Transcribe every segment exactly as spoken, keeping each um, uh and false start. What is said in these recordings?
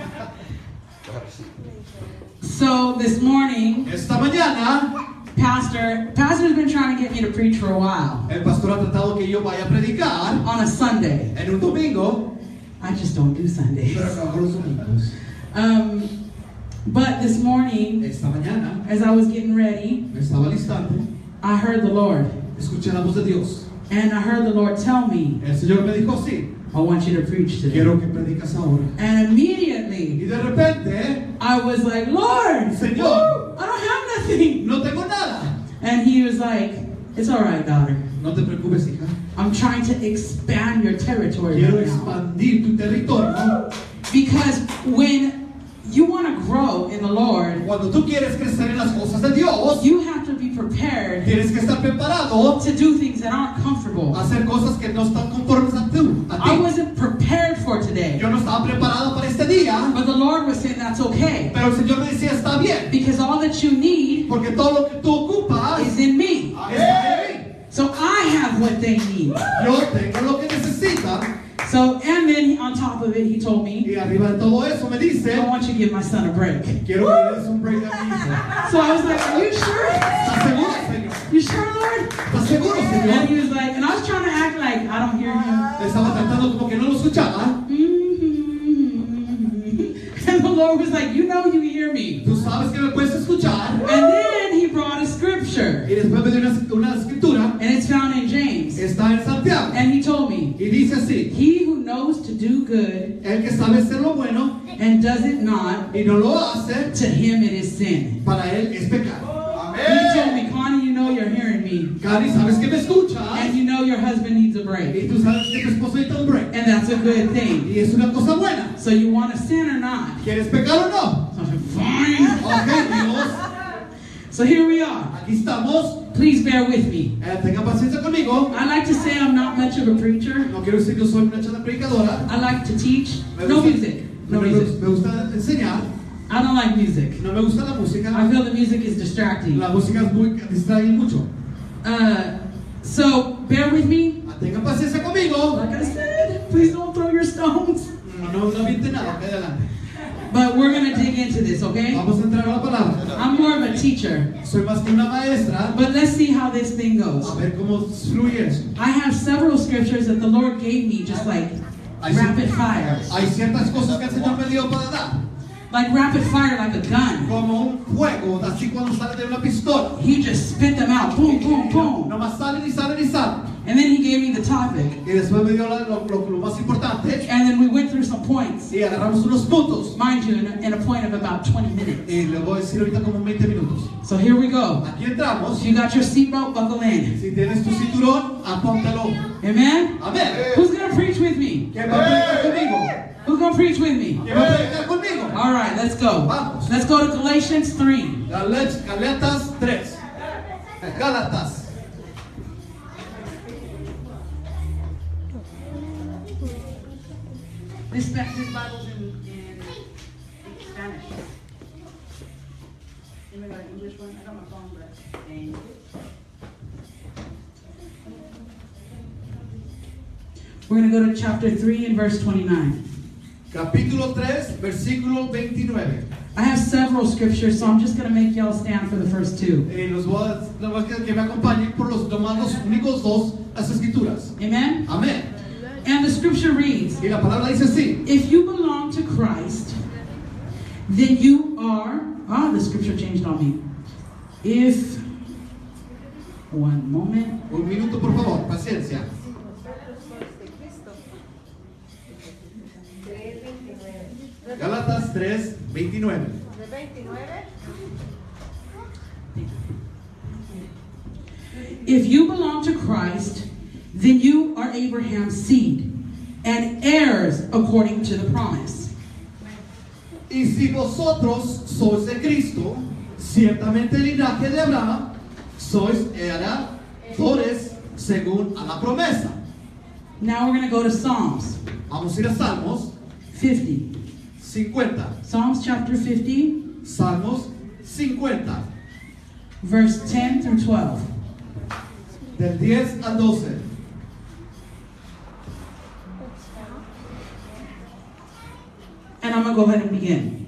So this morning, esta mañana, Pastor, Pastor's been trying to get me to preach for a while. el pastor ha tratado que yo vaya a predicar On a Sunday. en un domingo. I just don't do Sundays. Pero no hago los domingos. Um, but this morning, Esta mañana as I was getting ready, me estaba listando, I heard the Lord. escuché la voz de Dios. And I heard the Lord tell me, El Señor me dijo así: I want you to preach today. quiero que predicas ahora. And immediately, Y de repente, I was like, Lord, Señor, woo, I don't have nothing. no tengo nada. And he was like, it's all right, daughter. No te preocupes, hija. I'm trying to expand your territory Quiero right now. expandir tu territorio. Because when you want to grow in the Lord, Cuando tú quieres crecer en las cosas de Dios, you have to be prepared tienes que estar preparado to do things that aren't comfortable. a hacer cosas que no están conformes a tú. A I ti. wasn't prepared for today. Yo no estaba preparado para este día, But the Lord was saying that's okay. pero el Señor me decía: está bien, Because all that you need porque todo lo que tú ocupas is in me. está en mí. So I have what they need. Yo tengo lo que necesitan. So, and then on top of it, he told me, Y arriba de todo eso me dice: I want you to give my son a break. quiero que le des un break a mi hijo. So I was like, are you sure? ¿Estás seguro, Señor? You sure, Lord? ¿Estás seguro, And Señor? he was like, and I was trying to act like I don't hear him. Estaba tratando como que no lo escuchaba. And the Lord was like, you know you hear me. Tú sabes que me puedes escuchar. And then he brought a scripture. Y después me dio una, una escritura. And it's found in James. Está en Santiago. And he told me, Y dice así: he who knows to do good el que sabe hacer lo bueno and does it not, y no lo hace, to him it is sin. para él es pecado. He told me, Connie, you know you're hearing me. Cari, sabes que me escuchas. And you know your husband needs a Y break. tú sabes que tu esposo necesita un break. And that's a good thing. Y es una cosa buena. So you want to sin or not? ¿Quieres pecar o no? So I said, fine. Ok, Dios. So here we are. Aquí estamos. Please bear with me. Eh, tengan paciencia conmigo. I like to say I'm not much of a preacher. No quiero decir que yo soy una chata predicadora. I like to teach. Me No gusta- music. No me, music. me gusta enseñar. I don't like music. No me gusta la música. I feel the music is distracting. La música es muy, distrae mucho. Uh, so bear with me. Tengan paciencia conmigo. Like I said, please don't throw your stones. No, no, no aviente nada. Ok, adelante. But we're going to dig into this, okay? Vamos a entrar a la palabra. I'm more of a teacher. Soy más que una maestra. But let's see how this thing A goes. ver cómo fluye eso. I have several scriptures that the Lord gave me just like Hay, rapid fire. hay ciertas cosas que el Señor me dio para dar. Like rapid fire, like a gun. Como un fuego, así cuando sale de una pistola. He just spit them out. Boom, boom, boom. Nomás salen y salen y salen. And then he gave me the topic. Y después me dio la- lo, lo- lo más importante. And then we went through some points. Y agarramos unos puntos. Mind you, in a, in a point of about twenty minutes. Y le voy a decir ahorita como veinte minutos. So here we go. Aquí entramos. If you got your seatbelt, buckle in. Si tienes tu cinturón, apóntalo. Amen? Amén. Who's going to preach with me? ¿Quién va a predicar conmigo? Who's going to preach with me? ¿Quién va a predicar conmigo? All right, let's go. Vamos. Let's go to Galatians three. Galatas Galatas tres. Gálatas. This, this Bible's in, in Spanish. You got an English one? I got my phone, but thank you. We're going to go to chapter three and verse twenty-nine. Capítulo tres, versículo veintinueve. I have several scriptures, so I'm just going to make y'all stand for the first two. Eh, los voy a, los voy a que, que me acompañen por los, nomás los únicos dos, las escrituras. Amen? Amén. And the scripture reads, Y la palabra dice así. if you belong to Christ, then you are, ah, the scripture changed on me. If, one moment. Un minuto, por favor, paciencia. Gálatas tres, veintinueve. If you belong to Christ, then you are Abraham's seed and heirs according to the promise. Y si vosotros sois de Cristo, ciertamente el linaje de Abraham, sois heredores según a la promesa. Now we're going to go to Psalms Vamos a ir a Salmos fifty. cincuenta. Psalms chapter fifty, Salmos cincuenta, verse ten through twelve. del diez al doce. And I'm going to go ahead and begin.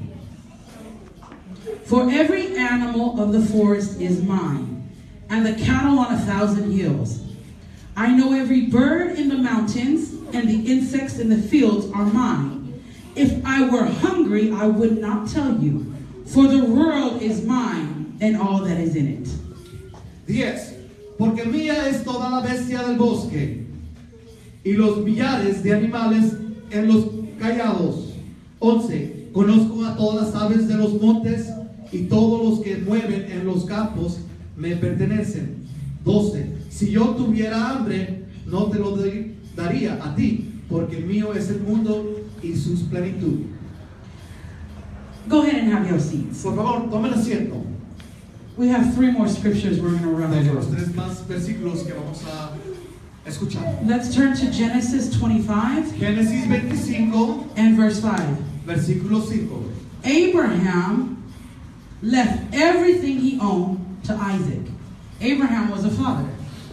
For every animal of the forest is mine, and the cattle on a thousand hills. I know every bird in the mountains, and the insects in the fields are mine. If I were hungry, I would not tell you, for the world is mine, and all that is in it. diez. Porque mía es toda la bestia del bosque, y los millares de animales en los callados. once. Conozco a todas las aves de los montes, y todos los que mueven en los campos me pertenecen. doce. Si yo tuviera hambre, no te lo daría a ti, porque mío es el mundo y su plenitud. Go ahead and have your seats. Por favor, tomen asiento. We have three more scriptures we're going to run Tenemos over. tres más versículos que vamos a escuchar. Let's turn to Genesis twenty-five Génesis veinticinco, and verse five. versículo cinco. Abraham left everything he owned to Isaac. Abraham was a father.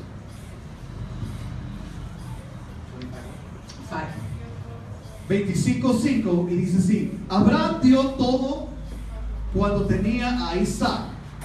Five. veinticinco cinco y dice así: Abraham dio todo cuando tenía a Isaac.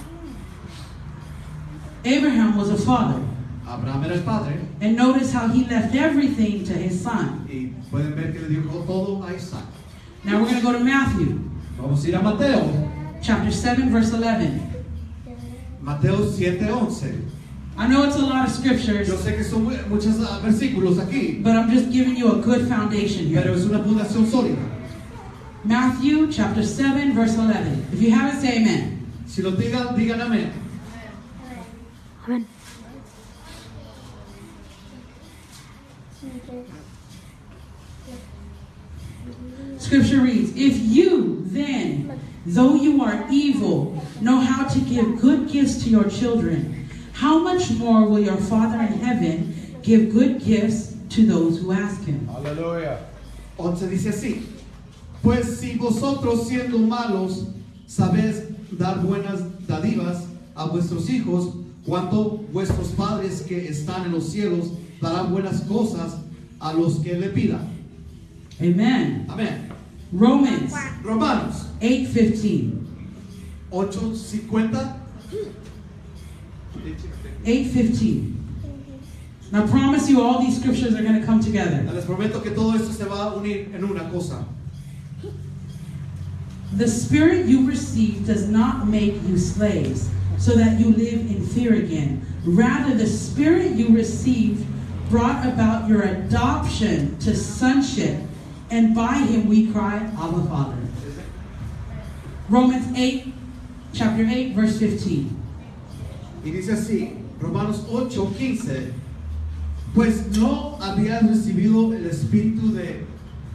Abraham was a father. Abraham era el padre, And notice how he left everything to his son. y pueden ver que le dio todo a Isaac. Now we're going to go to Matthew Vamos a ir a Mateo, chapter seven, verse eleven. Mateo siete once. I know it's a lot of scriptures, Yo sé que son mu- muchos ah, versículos aquí, but I'm just giving you a good foundation pero here. es una fundación sólida. Matthew chapter seven, verse eleven. If you have it, say amen. Si lo digan, digan amén. Amen. Scripture reads, If you then, though you are evil, know how to give good gifts to your children, how much more will your Father in heaven give good gifts to those who ask him? Aleluya. once dice así: Pues si vosotros siendo malos sabéis dar buenas dádivas a vuestros hijos, cuanto vuestros padres que están en los cielos darán buenas cosas a los que le pidan. Amen. Amén. Romans Romanos eight fifteen. ocho cincuenta. eight fifteen. Now I promise you all these scriptures are going to come together. Les prometo que todo esto se va a unir en una cosa. The spirit you received does not make you slaves, so that you live in fear again. Rather, the spirit you received brought about your adoption to sonship, and by him we cry, Abba, Father. Romans eight, chapter eight, verse fifteen. Y dice así, Romanos ocho quince: Pues no habías recibido el espíritu de,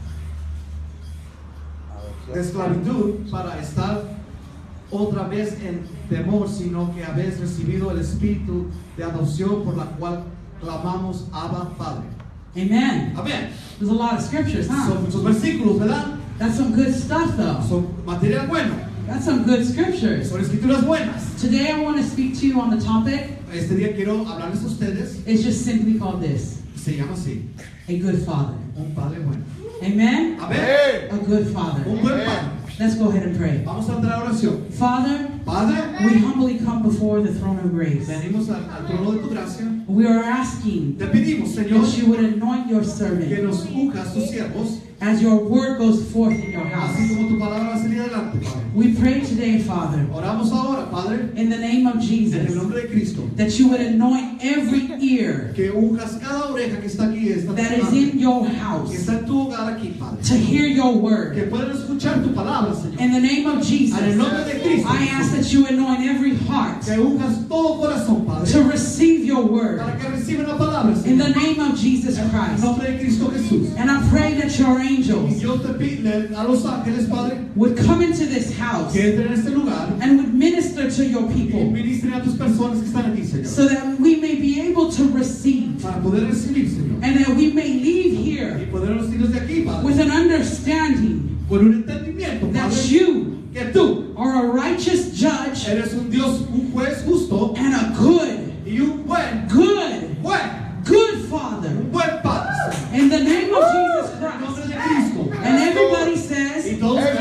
de esclavitud para estar otra vez en temor, sino que habéis recibido el espíritu de adopción por la cual clamamos Abba, Padre. Amen. Amén. There's a lot of scriptures, huh? Son muchos versículos, ¿verdad? That's some good stuff, though. Son material bueno, That's some good scriptures. son escrituras buenas. Today I want to speak to you on the topic. Este día quiero hablarles a ustedes. It's just simply called this: Se llama así: a good father. un padre bueno. Amen? Amén. A good father. Un buen padre. Let's go ahead and pray. Vamos a entrar a oración. Father, Padre, we humbly come before the throne of grace. venimos al, al trono de tu gracia. We are asking Te pedimos, Señor, that you would anoint your que servant nos unjas tus siervos, as your word goes forth in your así house. como tu palabra va a salir adelante, Padre. We pray today, Father, Oramos ahora, Padre, in the name of en el Jesus, nombre de Cristo, that you would anoint every ear que unjas cada oreja que está aquí, esta that is tarde, in your que house está en tu hogar aquí, Padre, to hear your que word. puedan escuchar tu palabra, Señor. In the name of Jesus, En el nombre de Cristo, I ask that you anoint every heart que unjas todo corazón, to Padre, receive your word. para que reciban la palabra, In the Señor. name of Jesus En el Christ. nombre de Cristo Jesús. And I pray that your Y angels Dios te pide a los ángeles, Padre, would come into this house que entren en este lugar and would minister to your y people ministren a tus personas que están aquí, Señor, so that we may be able to receive para poder recibir, Señor, and that we may leave y here poder irnos de aquí, Padre, with an understanding con un entendimiento, that Padre, you que tú are a righteous judge eres un Dios, un juez justo and a good, y un buen, good, buen, good Father. un buen Padre, Señor. In the name of Jesus En el nombre Christ. de Cristo. And everybody Y says, todos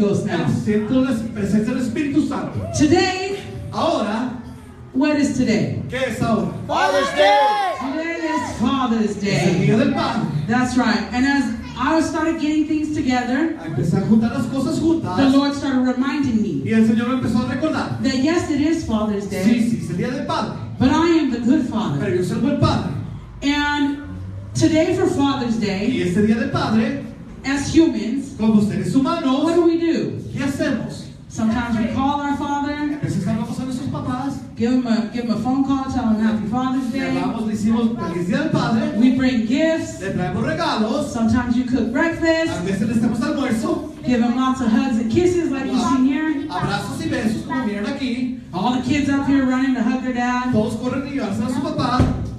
Ghost now. Siento la presencia del Espíritu Santo. Today, Ahora, what is today? ¿qué es ahora? Father's Day. Today is Father's Es el Day. Día del Padre. That's right. And as I started getting things together, Empecé a juntar las cosas juntas. the Lord started reminding me Y el Señor me empezó a recordar. that yes, it is Father's Sí, Day, sí, es el Día del Padre. but I am the good Father. Pero yo soy el buen Padre. And today for Father's Y Day, este Día del Padre, as humans, como seres what humanos, do we do? ¿qué hacemos? Sometimes we call our Father, A veces hablamos a nuestros papás, give him a, give him a phone call, tell him Happy Father's le Day. hablamos, le decimos Feliz Día del Padre, We bring gifts. le traemos regalos, Sometimes you cook a breakfast. veces le damos almuerzo, Give him lots of hugs and kisses like you see here. abrazos y besos como miran aquí. All the kids up here running to hug their dad. Todos corren y llevarse a su papá.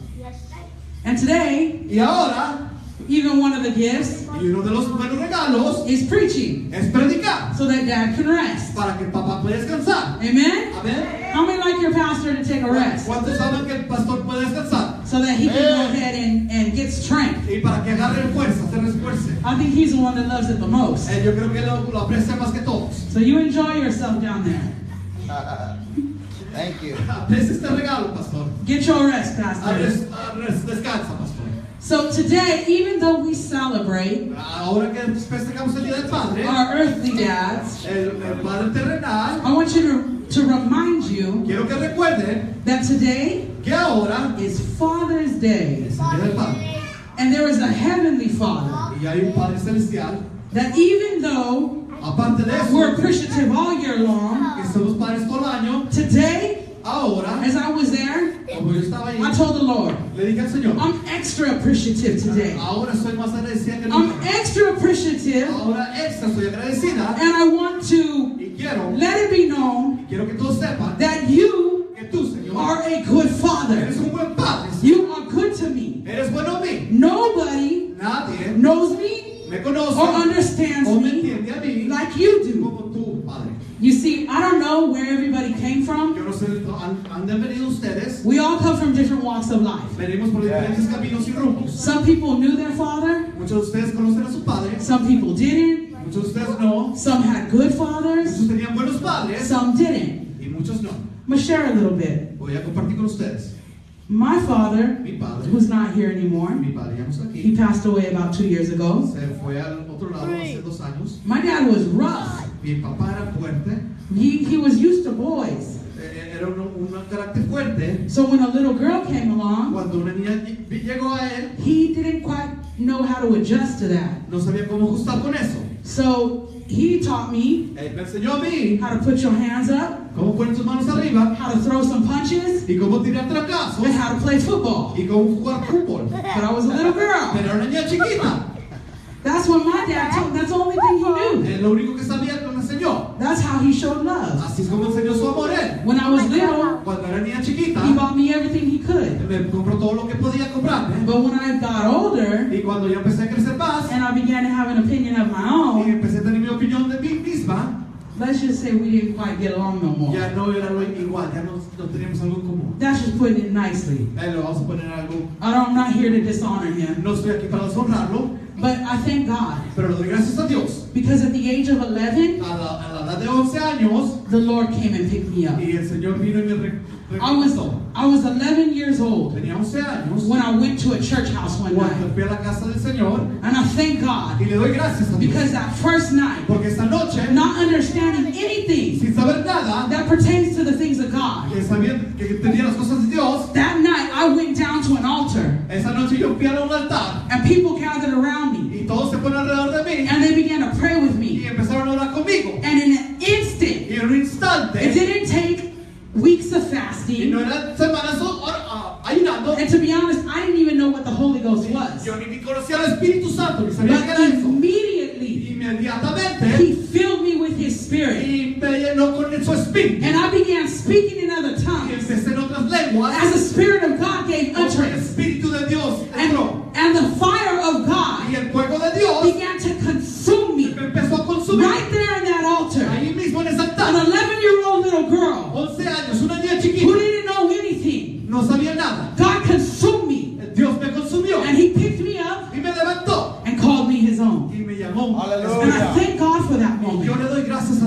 And today, Y ahora, even one of the gifts y uno de los buenos regalos is preaching es predicar, so that dad can rest. para que el papá pueda descansar. Amen? Amén. How many like your pastor to take a rest ¿Cuántos saben que el pastor puede descansar? so that he can go ahead and, and get strength? Y para que agarre fuerza, se refuerce. I think he's the one that loves it the most. Eh, yo creo que lo, lo aprecia más que todos. So you enjoy yourself down there. Thank you. Aprecia este regalo, pastor. Get your rest, pastor. Abres- abres- descansa, pastor. So today, even though we celebrate Ahora que festejamos el Día del Padre, our earthly dads, el, el Padre terrenal, I want you to, to remind you quiero que recuerden that today que ahora is Father's Day. es el Día del Padre. And there is a heavenly Father Y hay un Padre celestial. that even though Aparte de eso, we're appreciative all year long, que somos padres todo el año, today, ahora, as I was there, como yo estaba ahí, I told the Lord, le dije al Señor, I'm extra appreciative today. ahora soy más agradecida que I'm nunca. extra appreciative, Ahora extra soy agradecida and I want to y quiero, let it be known quiero que todos sepan that you que tú, Señor, are a good Father. eres un buen Padre. You are good to me. Eres bueno a mí. Nobody Nadie knows me me conoce or understands o me me entiende a mí like you do. como tú, Padre. You see, I don't know where everybody came from. Yo no sé, han, han de venido ustedes. We all come from different walks of life. Venimos por diferentes caminos y rumbos. Some people knew their father, Muchos de ustedes conocen a su padre, some people didn't, muchos de ustedes no. some had good fathers, Muchos tenían buenos padres some didn't. y muchos no. I'm going to share a little bit. Voy a compartir con ustedes. My father, Mi padre, who's not here anymore, mi padre ya no está he aquí. passed away about two years ago. Se fue al otro lado hace dos años. My dad was rough. Mi papá era fuerte, He, he was used to boys. eh, era un, un carácter fuerte. So when a little girl came along, Cuando una niña ll- llegó a él, he didn't quite know how to adjust to that. no sabía cómo ajustar con eso. So he taught me Él me enseñó a mí how to put your hands up, cómo poner tus manos arriba how to throw some punches, y cómo tirar trancazos and how to play football. y cómo jugar fútbol. But I was a little girl. Pero era una niña chiquita. That's what my dad told me. That's the only thing he knew. Él lo único que sabía que me enseñó. That's how he showed love. Así es como enseñó su amor él. When I was little, Cuando era niña chiquita, he bought me everything he could. me compró todo lo que podía comprarme. But when I got older, Y cuando ya empecé a crecer más and I began to have an opinion of my y own, empecé a tener mi opinión de mí misma, let's just say we didn't quite get along no more. ya no era lo igual, ya no, no teníamos algo en común. That's just putting it nicely. Eh, lo vamos a poner algo. I don't, I'm not here to dishonor him, No estoy aquí para deshonrarlo, but I thank God pero le doy gracias a Dios. because at the age of eleven, A la, a la edad de once años, the Lord came and picked me up. y el Señor vino y me re- I was reconfortó. I was eleven years old Tenía once años when I went to a church house one cuando night, fui a la casa del Señor and I thank God y le doy gracias a Dios. because that first night, Porque esta noche, not understanding anything sin saber nada, that pertains to the things of God, que sabía que tenía las cosas de Dios, that night I went down to an altar esa noche yo fui a un altar and people gathered around me y todos se ponen alrededor de mí and they began to pray with y me, empezaron a orar conmigo. and in an instant, Y en un it instante, didn't take weeks of y fasting. no eran semanas o- or- ah, ayunando, And to be honest, I didn't even know what the Holy Ghost was. yo ni ni conocía al Espíritu Santo, ni sabía qué But era eso. immediately, Inmediatamente, He filled me with His Spirit. y me llenó con su Espíritu. And I began speaking in other Y tongues empecé en otras lenguas, as the Spirit of God gave como el utterance. Espíritu de Dios And, entró. and the fire of Y God el fuego de Dios began to consume me me empezó a consumir. right there in that altar. Ahí mismo en ese An altar, eleven-year-old little girl once años, una niña who chiquita, didn't know anything. no sabía nada. God consumed me, Dios me consumió and He picked me up y me levantó and called me His own. y me llamó. Aleluya. And I thank God for that Y yo moment. le doy gracias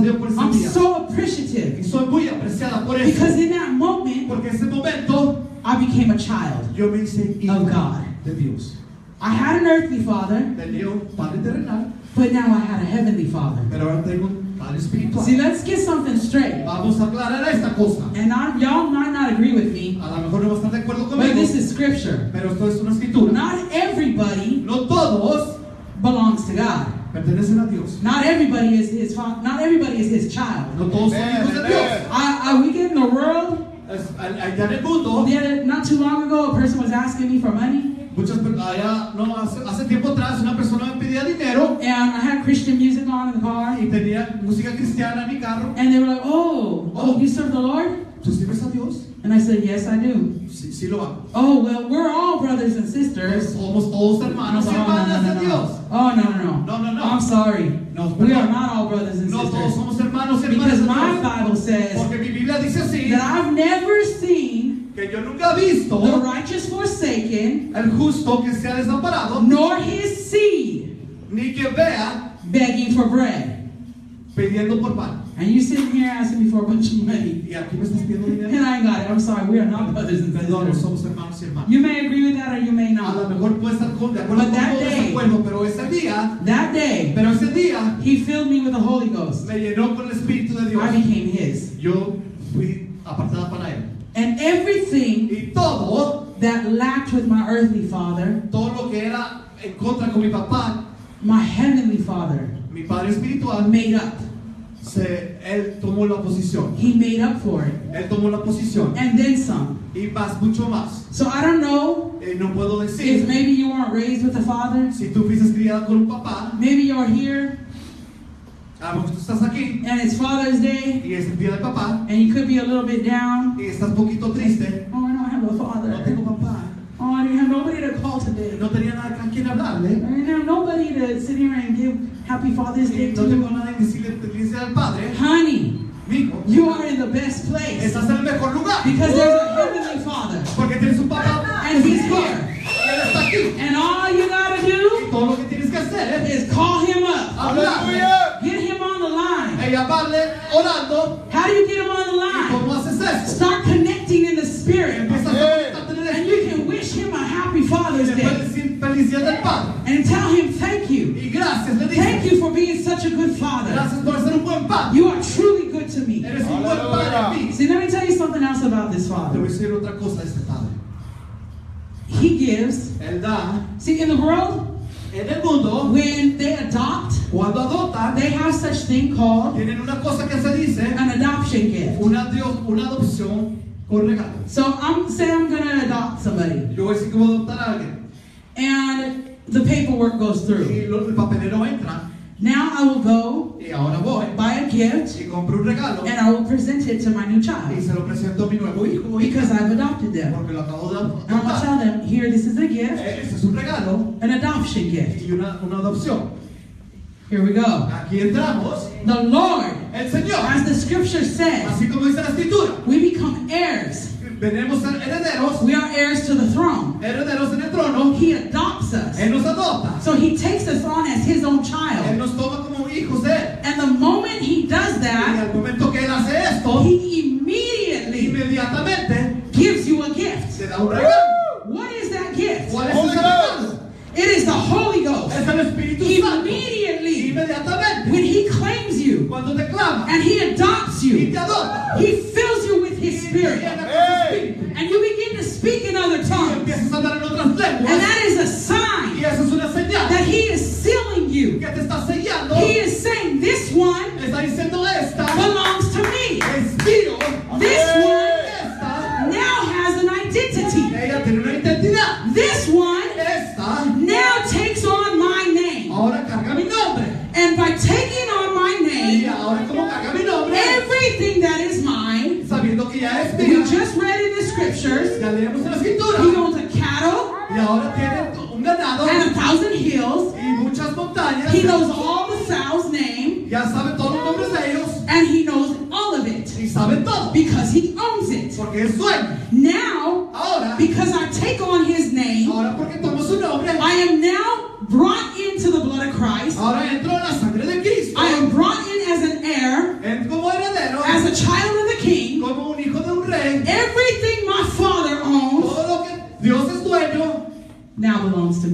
Dios por ese I'm día. so appreciative Y soy muy apreciada por eso. because in that moment, Porque en ese momento I became a child. yo me hice hijo Of God. de Dios. I had an earthly father, Tenía un padre terrenal, but now I had a heavenly father. pero ahora tengo un padre espiritual. See, let's get something straight. Vamos a aclarar esta cosa. And I, y'all might not agree with me, A lo mejor no va a estar de acuerdo but conmigo, this is scripture. pero esto es una escritura. Not everybody No todos belongs to God. pertenecen a Dios. Not everybody is his fa- not everybody is his child. No todos son Amen, hijos de amen. Dios. I, I we get in the world. Es- Allá en el mundo, The other, not too long ago, a person was asking me for money, muchas per- allá, no, hace, hace tiempo atrás una persona me pedía dinero and I had Christian music on in the car, y tenía música cristiana en mi carro. and they were like, "Oh, oh, you serve the Lord?" ¿Tú sirves a Dios? And I said, "Yes, I do." Sí, sí lo hago. Oh, well, we're all brothers and sisters. Somos todos Oh, hermanos y no, hermanas no, de no, Dios. no. Oh, no, no, no. No, no, no. I'm sorry. No, We perdón. are not all brothers and No todos sisters. somos hermanos y hermanas Because de my Dios. Bible says Porque mi Biblia dice así, that I've never seen que yo nunca he visto the righteous forsaken, el justo que sea desamparado, nor his seed ni que vea begging for bread. pidiendo por pan. And you sitting here asking me for a bunch of money. Y aquí me estás pidiendo And dinero. I ain't got it. I'm sorry. We are not brothers and Perdón, no sisters. somos hermanos y hermanas. You may agree with that or you may A lo not. mejor puede estar con, de acuerdo But con that todo day- desacuerdo, pero ese día, That day, pero ese día he filled me with the Holy Ghost. me llenó con el Espíritu de Dios. I became his. Yo fui apartada para él. And everything Y todo, that lacked with my earthly father, todo lo que era en contra con mi papá, my heavenly father mi padre espiritual, made up. se, él tomó la posición. He made up for it. Él tomó la posición. And then some. Y más, mucho más. So I don't know Eh, no puedo if decir, maybe you weren't raised with a father. si tú fuiste criada con un papá, Maybe you're here a lo mejor tú estás aquí, and it's Father's Day y es el día del papá, and you could be a little bit down. y estás un poquito triste. Oh, I don't have a No father. tengo papá. Oh, I didn't have nobody to call today. No tenía nada a quien I hablarle. didn't have nobody to sit here and give Happy Father's Y Day no tengo to. nada que decirle, decirle al padre. Honey, Mijo, you are in the best place estás en el mejor lugar. because there's a heavenly Father Porque tienes un papá and He's espiritual, here. y él está aquí. And all you gotta do Y todo lo que tienes que hacer es is call Him up, hablarle, get Him on the line. y llamarle orando. How do you get Him on the ¿Y line? cómo haces esto? Start connecting in the Spirit, Empiezas a conectarte en el and you espíritu. can wish Him a happy Y Father's le puedes Day decir feliz día del padre. and tell Him thank you. Y gracias, le Thank dices. you for being such a good Father. Gracias por ser un buen padre. You are truly good to me. Eres un buen padre a mí. See, let me tell you something else about this Te voy a Father. decir otra cosa de este padre. He gives. Él da See, in the world, en el mundo, when they adopt, cuando adoptan, they have such thing called tienen una cosa que se dice an adoption gift. una, Dios, una adopción con regalo. So I'm say I'm gonna adopt somebody, Yo voy a decir que voy a adoptar a alguien. and the paperwork goes through. Y lo- el papelero entra. Now I will go Y ahora voy buy a gift, y compro un regalo and I will present it to my new y child se lo presento a mi nuevo hijo o hija, because I've adopted them. porque lo acabo de And I'm gonna adoptar. tell them, here, this is a gift, Eh, Este es un regalo an adoption gift. y una, una adopción. Here we go. Aquí entramos. The Lord, El Señor, as the scripture says, así como dice la Escritura, we become heirs. venimos a ser herederos, We are heirs to the throne. herederos en el trono. He adopts us. Él nos adopta. So He takes us on as His own Él child. nos toma como hijos de Él. And the moment He does Y that, al momento que Él hace esto, He immediately inmediatamente gives you a gift. te da un regalo. What is that gift? ¿Cuál es ese regalo? It is the Holy Ghost. Es el Espíritu Santo. Immediately, Inmediatamente, when He claims you cuando te clama and He adopts y you, te adopta, He fills you with His y te Spirit. llena con su espíritu, And you begin to speak in other y tongues. empiezas a hablar en otras And lenguas, that is a y sign esa es una señal that He is sealing you. que te está sellando. He is saying, this one Está diciendo esta belongs to me. es mío. This one Esta, now has an identity. ella tiene una identidad. This one Esta now takes on my name. ahora carga mi nombre. And by taking on my Y name, ahora como carga mi nombre, everything that is mine, sabiendo que ya es we mía, just read in the scriptures, ya leemos en la He Escritura, owns a cattle y ahora tiene un ganado and a thousand hills. y muchas montañas. He knows all the fowls' name, Ya sabe todos los nombres de ellos and He knows all of it y sabe todo, because He owns it. porque es dueño. Now, Ahora, because I take on His name, ahora porque tomo su nombre, I am now brought into the blood of Christ. ahora entro en la sangre de Cristo. I am brought in as an heir,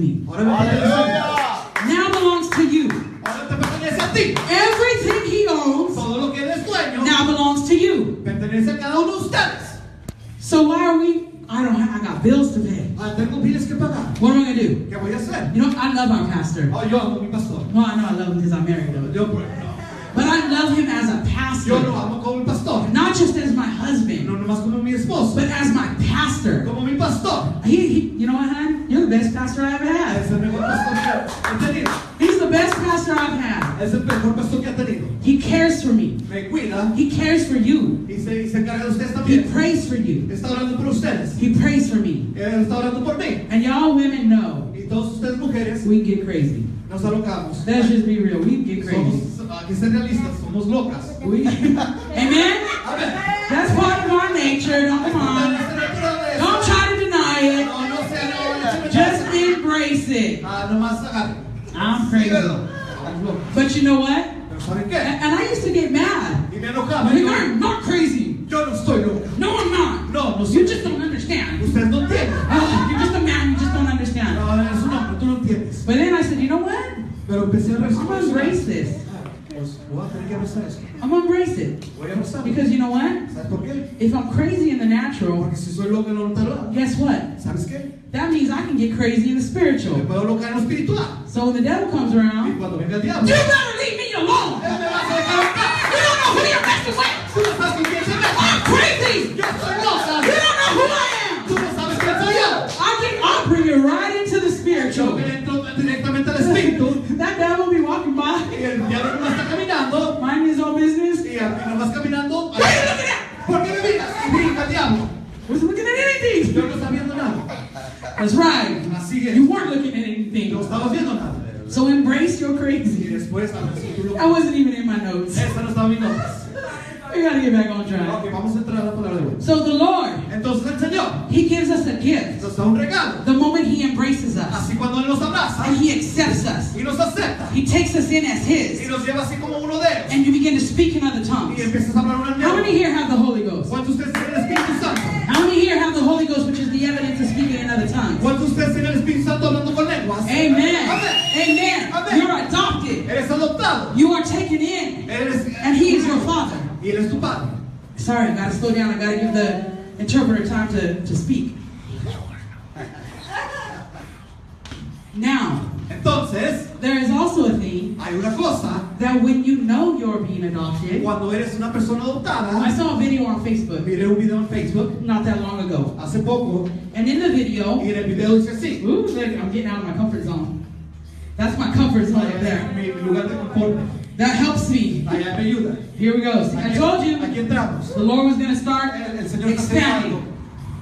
me. Ahora me pertenece a mí. Aleluya. Now belongs to you. Ahora te pertenece a ti. Everything he owns Todo lo que él es dueño now belongs to you. pertenece a cada uno de ustedes. So why are we, I don't have, I got bills to pay. Ah, tengo biles que pagar. What am I going to do? ¿Qué voy a hacer? You know, I love our pastor. Oh, yo amo a mi pastor. Well, I know I love him because I'm married to him. Yo, pues, no. But I love him as a Yo lo pastor. amo como mi pastor. Not just as my husband, No nomás como mi esposo. but as my pastor. Como mi pastor. He, he, you know what, hon? You're the best pastor I ever had. Es el mejor pastor que he tenido. He's the best pastor I've had. Es el mejor pastor que ha tenido. He cares for me. Me cuida He cares for you. y se, y se encarga de ustedes He también. prays for you. Está orando por ustedes. He prays for me. Él está orando por mí. And y'all women know Y todos ustedes mujeres we get crazy. nos alocamos. Let's just be real. We get crazy. Somos, hay que ser realistas, somos locas. We, amen? Amén. That's part of our nature. Don't come on. Don't try to deny it. No, no sé, no, no. Just embrace it. Ah, nomás agarren. I'm crazy. Síguelo. Estamos locos. But you know what? Pero ¿saben And, qué? and I used to get mad. Y me enojaba. Like, Yo, I'm not crazy. yo no estoy loca. No, I'm not. No, no You soy. just don't understand. Ustedes no entienden. Oh, you're just a man. You just don't understand. No, eres un hombre, tú no entiendes. But then I said, you know what? Pero empecé a I'm rezar. gonna embrace this. Pues voy a tener que rezar eso. I'm gonna embrace it. Voy a rezar. Because you know what? ¿Sabes por qué? If I'm crazy in the natural, Porque si soy loco en lo natural, guess what? ¿sabes qué? That means I can get crazy in the Me spiritual. puedo locar en lo espiritual. So when the devil comes Y around, cuando venga el you diablo, better leave me alone. él me va a dejar en paz. You don't know who you're messing with. Tú no sabes con quién se mete. I'm crazy. Yo soy loca. You don't know who I am. Tú no sabes quién soy yo. I can, I'll bring you right into the Yo spiritual. que entro directamente al espíritu That devil be walking by, y el diablo no está caminando minding his own business. y a mí no vas caminando. What are you looking at? ¿Por qué me miras? Y brinca el diablo. Wasn't looking at anything. Yo no estaba viendo nada. That's right. Así es. You weren't looking at anything. No estabas viendo nada. So embrace your Y crazy. después, a ver si tú lo... That wasn't even in my notes. Esta no estaba en mis notas. We gotta get back on track. Ok, vamos a entrar a la palabra de hoy. So the Lord, Entonces el Señor He gives us a gift. nos da un regalo. The moment He embraces us Así cuando Él nos abraza and He accepts us, y nos acepta He takes us in as y His, nos lleva así como uno de ellos and you begin to speak in other y tongues. empiezas a hablar una How many lengua. here have the Holy Ghost? ¿Cuántos de ustedes tienen el Espíritu Santo? How many here have the Holy Ghost, which is the evidence of speaking in other tongues? ¿Cuántos de ustedes tienen el Espíritu Santo hablando con lenguas? Amen. Amén. Amen. Amen. You're adopted. Eres adoptado. You are taken in, Eres, and He is your Father. y Él es tu Padre. Sorry, I gotta slow down. I gotta give the interpreter time to, to speak. Now, Entonces, there is also a thing hay una cosa. that when you know you're being adopted, Cuando eres una persona I adoptada, saw a video on Facebook miré un video en Facebook not that long ago. hace poco And in the video, y en el video dice así. ooh, look, I'm getting out of my comfort zone. That's my comfort zone up there. Mi lugar de confort. That helps me. Allá me ayuda. Here we go. See, I Aquí, told you aquí entramos. the Lord was going to start El, el Señor está haciendo algo. expanding.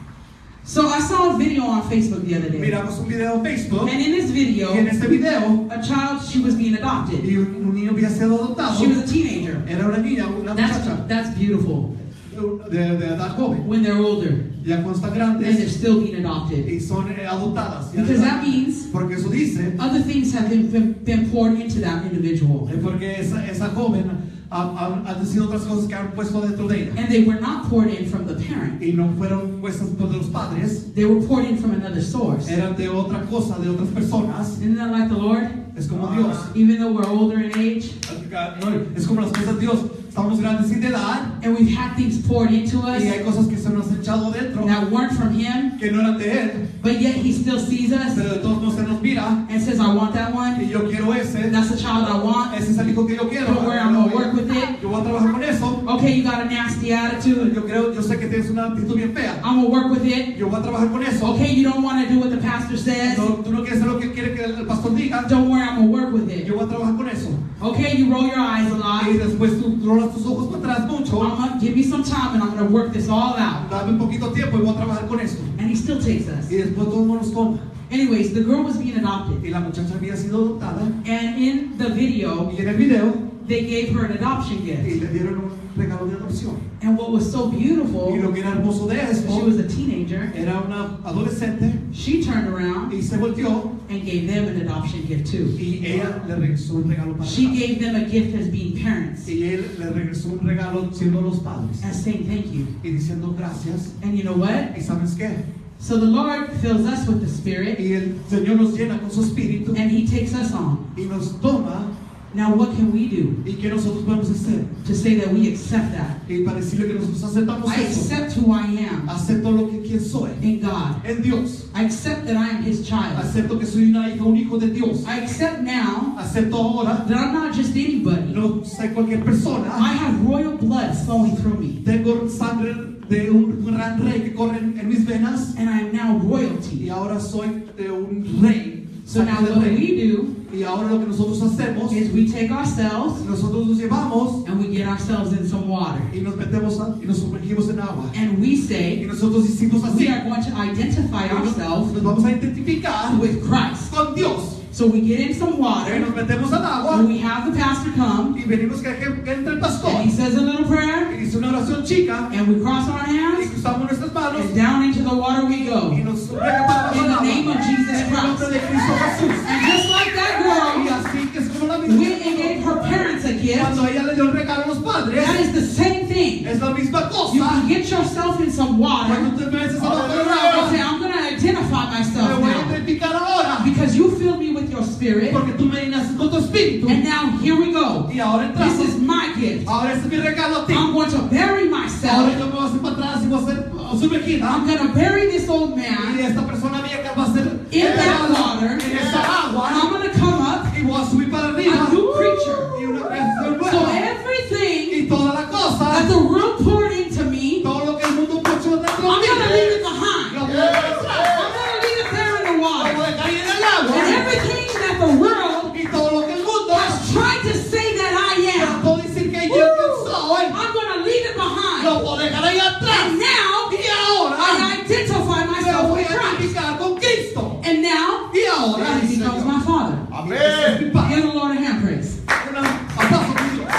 So I saw a video on Facebook the other day. Miramos un video en Facebook And in this video, y en este video a child, she was being adopted. y un, un niño había sido adoptado. She was a teenager. Era una niña, una That's, muchacha that's beautiful de, de edad joven. when they're older Ya cuando están and they're grandes still being adopted. y son eh, adoptadas. Ya Because de that edad. means Porque eso dice other things have been, been, been poured into that individual. eh, porque esa, esa joven ha, ha, han sido otras cosas que han puesto dentro de ella And they were not poured in from the parent. y no fueron puestas por los padres, They were poured in from another source. eran de otra cosa, de otras personas. Isn't that like the Lord? Es como Dios. Even though we're older in age No, es como las cosas de Dios. Estamos grandes y de edad and we've had things poured into us y hay cosas que se nos han echado dentro that weren't from Him, que no eran de él, but yet He still sees us pero de todos modos se nos mira and says, I want that y one. yo quiero ese, That's the child I want. ese es el hijo que yo quiero. Don't worry, I'm going to work with it. Yo voy a trabajar con eso. Okay, you got a nasty attitude. Yo creo, yo sé que tienes una actitud bien fea. I'm going to work with it. Yo voy a trabajar con eso. Okay, you don't want to do what the pastor says. No, tú no quieres hacer lo que quiere que el, el pastor diga. Don't worry, I'm going to work with it. Yo voy a trabajar con eso. Okay, you roll your eyes a Y lot. después tú rolas tus ojos para atrás mucho. I'm gonna give me some time and I'm going to work this all out. Dame un poquito tiempo y voy a trabajar con eso. And He still takes us. Y después todo el mundo nos toma. Anyways, the girl was being adopted. Y la muchacha había sido adoptada. And in the video, Y en el video they gave her an adoption y gift. le dieron un regalo de adopción. And what was so beautiful, Y lo que era hermoso de she esto was a teenager, era una adolescente she turned around y se volteó and gave them an adoption gift too. y ella le regresó un regalo para She atrás. gave them a gift as being parents, Y él le regresó un regalo siendo los padres as saying thank you. y diciendo gracias. And you know what? ¿Y sabes qué? So the Lord fills us with the Spirit, y el Señor nos llena con su espíritu and He takes us on. y nos toma. Now what can we do ¿Y qué nosotros podemos hacer? to say that we accept that? Y para decirle que nosotros aceptamos I eso. accept who I am Acepto lo que quien soy in God. en Dios. I accept that I am His child. Acepto que soy una hija, un hijo de Dios. I accept now Acepto ahora, that I'm not just anybody. no soy cualquier persona. I have royal blood flowing through me, Tengo sangre de un gran rey que corre en, en mis venas. and I am now royalty. Y ahora soy de un rey. So now Sangre de what rey. we do Y ahora lo que nosotros hacemos, is we take ourselves nosotros nos llevamos and we get ourselves in some water, y nos metemos a- y nos sumergimos en agua. and we Y say nosotros hicimos así. we are going to identify Y nos, ourselves nos vamos a identificar with Christ. con Dios. So we get in some Y water, nos metemos al agua and we have the pastor come, y venimos que, que, que entre el pastor and he says a little prayer, y dice una oración chica and we cross our y hands, cruzamos nuestras manos and down into the water we go. y nos sumerge para abajo In al the agua. name of Jesus En el nombre Christ. de Cristo Jesús. And just like that Y girl así que es como la misma. went and gave her parents a gift, Cuando ella le dio el regalo a los padres, that is the same thing. es la misma cosa. You can get yourself in some water Cuando te metes abajo del and agua, say, I'm going to identify me myself voy a now. identificar ahora Because you filled me with your spirit. porque tú me llenas con tu espíritu. And now here we go. Y ahora This entramos. is my gift. Ahora este es mi regalo a ti. I'm going to bury Ahora myself. yo me voy a hacer para atrás y voy a ser uh, sumergida. I'm going to bury this old Y man esta persona vieja va a ser in that elevada water. en esta And agua. I'm going to come up Y voy a subir para arriba. a new creature. Y una creación So nueva. everything Y toda la that cosa, the world poured into me, todo lo que el mundo puso dentro I'm de going to leave it mí, behind. lo voy a dejar I'm atrás. going to leave it there in the Lo water. voy a dejar ahí en el And agua. everything that the world Y todo lo que el mundo has tried to say that I am, trató de decir que yo quién soy, I'm going to leave it behind. lo voy a dejar ahí atrás. And now Y ahora I identify me myself voy with a Christ. identificar con Cristo. And now Y ahora he becomes my father. ese es mi padre. Give the Lord a hand praise. Un aplauso para Dios.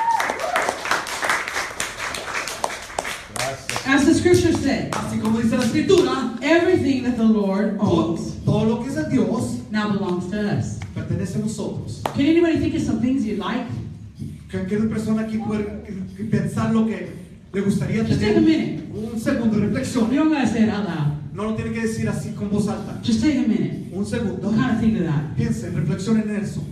As the scriptures say, Así como dice la escritura, everything that the Lord todo, owns todo lo que es de Dios now belongs to us. pertenece a nosotros. Can anybody think of some things you like? Cualquier persona aquí puede que- que pensar lo que le gustaría Just take a tener. minute. Un segundo de You reflexión. don't gotta say it out loud. No lo tiene que decir así con voz alta. Just take a minute. Un segundo. What kind of think of that? Piensen, reflexionen en eso.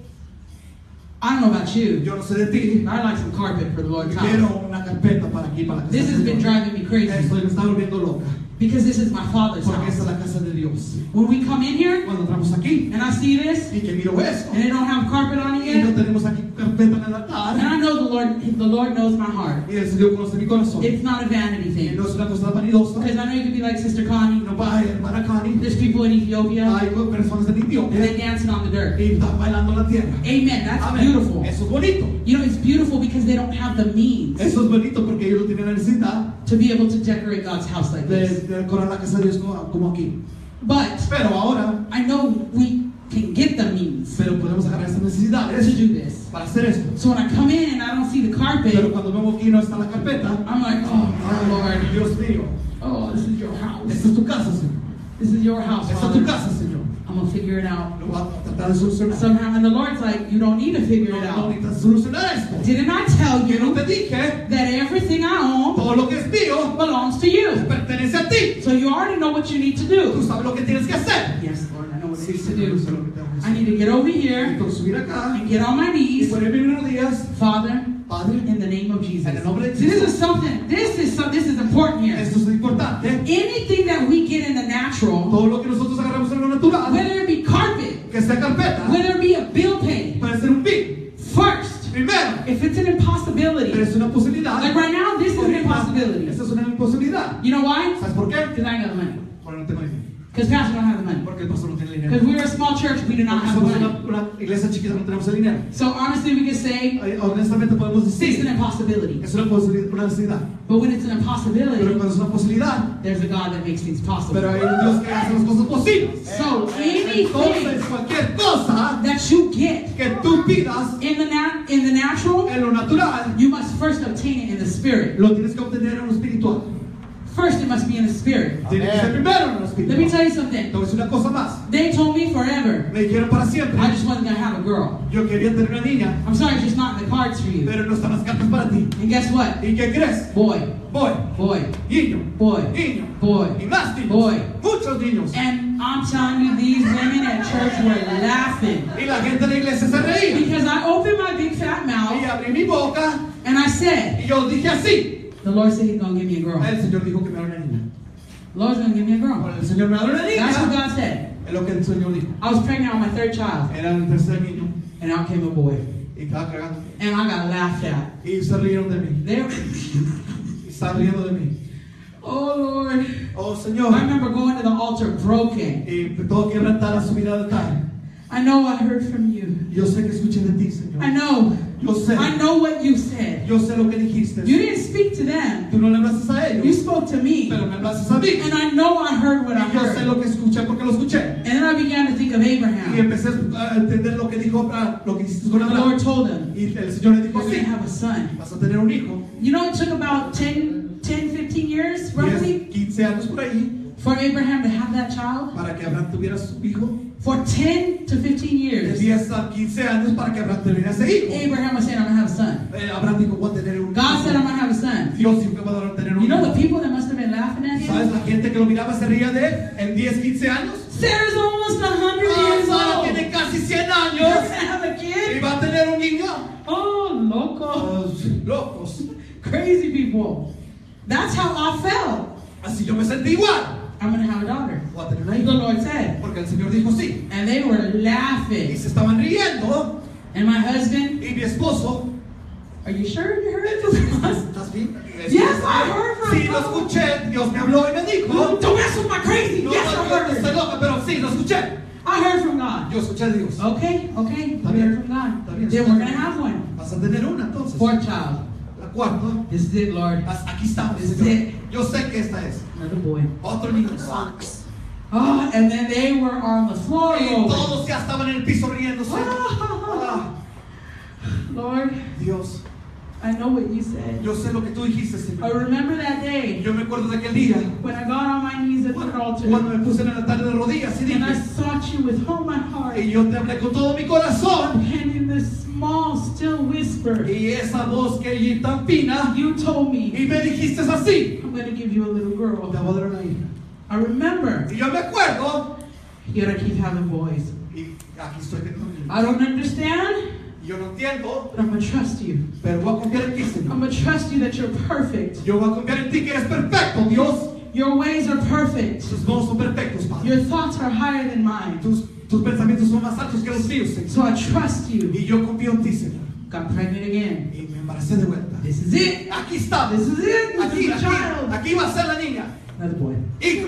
I don't know about you. Yo no sé de ti. I like some carpet for the Lord's house. Quiero una carpeta para aquí, para la casa This has de been Dios. driving me crazy Esto me está volviendo loca. because this is my Father's Porque esta es house. la casa de Dios. When we come in here Cuando entramos aquí and I see this y que miro eso and they don't have carpet on it y no yet, tenemos aquí carpeta en el and altar I know the Lord, the Lord knows my heart. y el Señor conoce mi corazón. It's not a vanity Y thing. no es una cosa vanidosa. Because I know you could be like Sister Connie. No va, hermana Connie. There's people in Ethiopia Hay personas en and Etiopía they dancing on the dirt. y están bailando en la tierra. Amen. That's Amén. beautiful. Eso es bonito. You know, it's beautiful because they don't have the means Eso es bonito porque ellos no tienen la necesidad to be able to decorate God's house like de, this. de decorar la casa de Dios como, como aquí. But Pero ahora, I know we can get the means pero podemos agarrar esas to necesidades do this. para hacer esto. So when I come in and I don't see the Pero carpet, cuando vemos aquí no está la carpeta, I'm like, oh, ay, oh Lord, Dios mío, oh, this is your house. esta es tu casa, Señor. This is your house, Esta es tu Father. casa, Señor. I'm gonna figure it out Lo va a tratar de solucionar. somehow. And the Lord's like, you don't need to figure No, it no out. necesitas solucionar esto. Didn't I tell Que no you te dije, that everything I own todo lo que es mío belongs to te you? pertenece a ti. So you already know what you need to Tú do. sabes lo que tienes que hacer. Yes, Lord, I know what I Sí, need to Señor, yo sé do. lo que tengo que I need hacer. to get over Y here con subir acá and get on my y knees. ponerme unos días, Father, Padre, in the name of Jesus. En el nombre de See, this Cristo. is something, this is some, this is important here. esto es importante. Anything that we get in the natural, Todo lo que nosotros agarramos en lo natural, whether it be carpet, que sea carpeta, whether it be a bill pay, puede ser un bill. first, Primero, if it's an impossibility, pero es una posibilidad. like right now, this is an Ahorita, impossibility. esta es una imposibilidad. You know why? ¿Sabes por qué? Because I ain't got the money. Porque no tengo dinero. Because Pastor don't have the money. Porque el pastor no tiene dinero. Because we're a small church, we do not Porque have the somos money. una, una iglesia chiquita, no tenemos el dinero. So honestly, we can say Eh, Honestamente podemos it's decir, an impossibility. es una posibilidad, una necesidad. But when it's an Pero impossibility, cuando es una posibilidad, there's a God that makes things possible. pero hay un Dios que hace las cosas posibles. So anything Entonces, cualquier cosa that you get que tú pidas in the nat in the natural, en lo natural, you must first obtain it in the spirit. lo tienes que obtener en lo espiritual. First, it must be in the spirit. Tiene que ser primero en lo Let me espiritual. tell you something. Entonces, una cosa más. They told me forever Me dijeron para siempre. I just wasn't gonna have a girl. Yo quería tener una niña, I'm sorry, it's just not in the cards for you. pero no están las cartas para ti. And guess what? ¿Y qué crees? Boy, Boy, boy, niño, boy, niño, boy. y más niños, Boy. muchos niños. And I'm telling you, these women at church were laughing. Y la gente de la iglesia se reía. Because I opened my big fat Y mouth abrí mi boca and I said, y yo dije así. the Lord said he's going to give me a girl. El Señor dijo que me dará una niña. The Lord's going to give me a girl. Bueno, el Señor me dará una That's what niña. God said. Es lo que el Señor dijo. I was pregnant on my third child, Era el tercer niño and out came a boy. y estaba cagando. And I got laughed at. Y se rieron de mí. They Y estaban riendo de mí. oh, Lord. Oh, I Señor. remember going to the altar broken. Y todo quebrantar a su vida de tal. I know I heard from you. Yo sé que escuché de ti, I Señor. know. Yo sé. I know what you said. Yo sé lo que dijiste. You didn't speak to them. Tú no le hablaste a You ellos, spoke to me. pero me hablaste a mí. And I know I heard what I Y yo sé heard. lo que escuché porque lo escuché. And then I began to think of Y Abraham. empecé a entender lo que dijo Abraham, lo que hiciste con The Abraham. Lord told him, Y el Señor le dijo you're going así: to have a son. vas a tener un hijo. You know, it took about ten, ten, fifteen years, roughly, diez, quince años por ahí for Abraham to have that child. para que Abraham tuviera su hijo. For ten to fifteen De years, diez a quince años para que Abraham tuviera ese hijo. Abraham was saying, I'm going to have a son. Eh, Abraham dijo: voy a tener un God said, I'm hijo. going to have a son. Dios dijo que va a dar- tener un You know hijo. the people that must have been laughing at ¿Sabes? him? La gente que lo miraba se reía de él en diez, quince años. Sarah's almost one hundred Ah, years Sara old. tiene casi cien You're años going to have a y kid? va a tener un niño. Oh, loco. Los locos. Crazy people. That's how I felt. Así yo me sentí igual. I'm going to have a daughter. Voy a tener una The hija. Lord said. Porque el Señor dijo sí. And they were Y laughing. se estaban riendo. And my husband, Y mi esposo: are you sure you heard it from us? ¿estás bien? Yes, I heard from Sí, lo God. escuché. Dios me habló y me dijo: No, don't mess with my crazy. no, Yes, I no, yo heard estoy it. loca, pero sí, lo escuché. I heard from God. Yo escuché de Dios. Okay, okay. Está We bien. heard from God. Está bien. Then we're going to have one. Vas a tener una entonces. Fourth child. La cuarta. This is it, Lord. As- Aquí estamos. This is Señor. it. Yo sé que esta es. Another boy. Otro niño. Oh, and then they were on the floor Y rolling. todos ya estaban en el piso riéndose. Ah, Lord, Dios, I know what you said. yo sé lo que tú dijiste, I Señor. remember that day Yo me acuerdo de aquel día when I got on my knees at the altar cuando me puse en el altar de rodillas y and I dije, sought you with all my heart. y yo te hablé con todo mi corazón. And in this small, still whisper, Y esa voz que oí tan fina, you told me, y me dijiste así: I'm going to give you a little te girl. voy a dar una hija. I remember Y yo me acuerdo, you got to keep having boys. y aquí estoy teniendo niños. I don't understand, Y yo no entiendo, but I'm going to trust you. pero voy a confiar en ti, I'm Señor. going to trust you that you're perfect. Yo voy a confiar en ti que eres perfecto, Dios. Your ways are perfect. Tus modos son perfectos, Padre. Your thoughts are higher than mine. Tus, tus pensamientos son más altos que los míos, Señor. So I trust you. Y yo confío en ti, Señor. Got pregnant again. Y me embaracé de vuelta. This is it. Aquí está. This is it. This Aquí, is the aquí, child. aquí va a ser la niña. Another boy. Y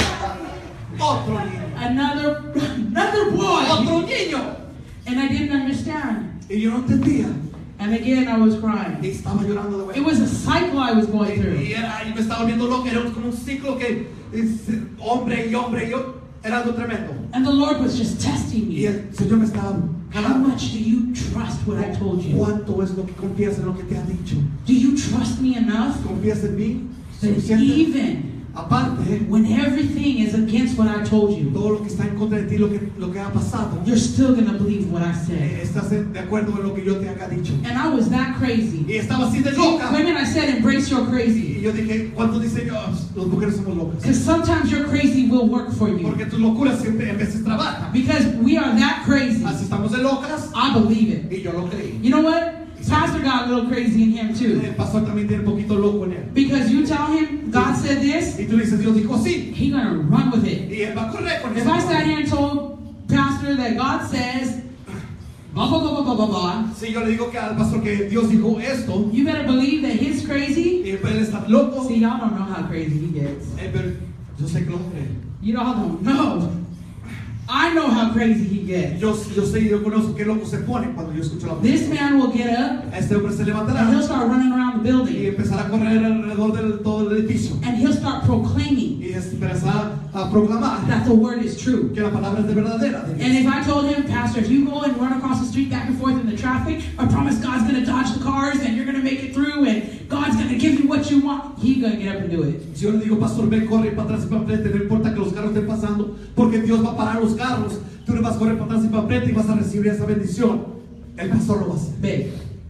otro niño. Another, another boy. Otro niño. And I didn't understand. Y yo no entendía. And again, I was Y crying. estaba llorando de It vuelta. was a cycle I was going Y, through. y era, y me estaba volviendo loco. Era como un ciclo que es, hombre y hombre y yo. Era algo tremendo. And the Lord was just testing Y me. el Señor me estaba How jalando. much do you trust what I told you? ¿Cuánto es lo que confías en lo que te ha dicho? Do you trust me enough ¿Confías en mí? that Suficiente. even Aparte, when everything is against what I told you, todo lo que está en contra de ti, lo que, lo que ha pasado, you're still going to believe what I eh, said? estás en- de acuerdo en lo que yo te haya dicho. And I was that crazy. Y estaba así de loca. Women, I said, embrace your Y crazy. yo dije, ¿cuántos dicen yo? Las mujeres somos locas. Because sometimes your crazy will work for you. Porque tus locuras siempre en veces trabajan. Because we are that crazy. Así estamos de locas. I believe it. Y yo lo creí. You know what? Pastor got a little crazy in him too. El pastor también tiene un poquito loco en él. Because you tell him God said this, Y tú dices, Dios dijo sí. he gonna run with it. Y él va a correr con If eso. I sat here and told Pastor that God says, blah, blah, blah, blah, blah, blah, blah, Si yo le digo que al pastor que Dios dijo esto, you better believe that he's crazy. y él está loco. See, y'all don't know how crazy he gets. Eh, pero yo sé que lo cree. You all don't know. I know how crazy he gets. Yo, yo sé y yo conozco qué loco se pone cuando yo escucho la voz. This man will get up Este hombre se and levantará he'll start running around the y building empezará a correr alrededor del todo el edificio. and he'll start proclaiming Y empezará a proclamar that the word is true. que la palabra es de verdadera. de Dios. And if I told him, Pastor, if you go and run across the street back and forth in the traffic, I promise God's going to dodge the cars and you're going to make it through and God's going to give you what you want, he's going to get up and do it. Si yo le digo, pastor, ven, corre para atrás y para frente, no importa que los carros estén pasando, porque Dios va a parar los carros. Tú le vas a correr para atrás y para frente y vas a recibir esa bendición. El pastor lo va a hacer. Big.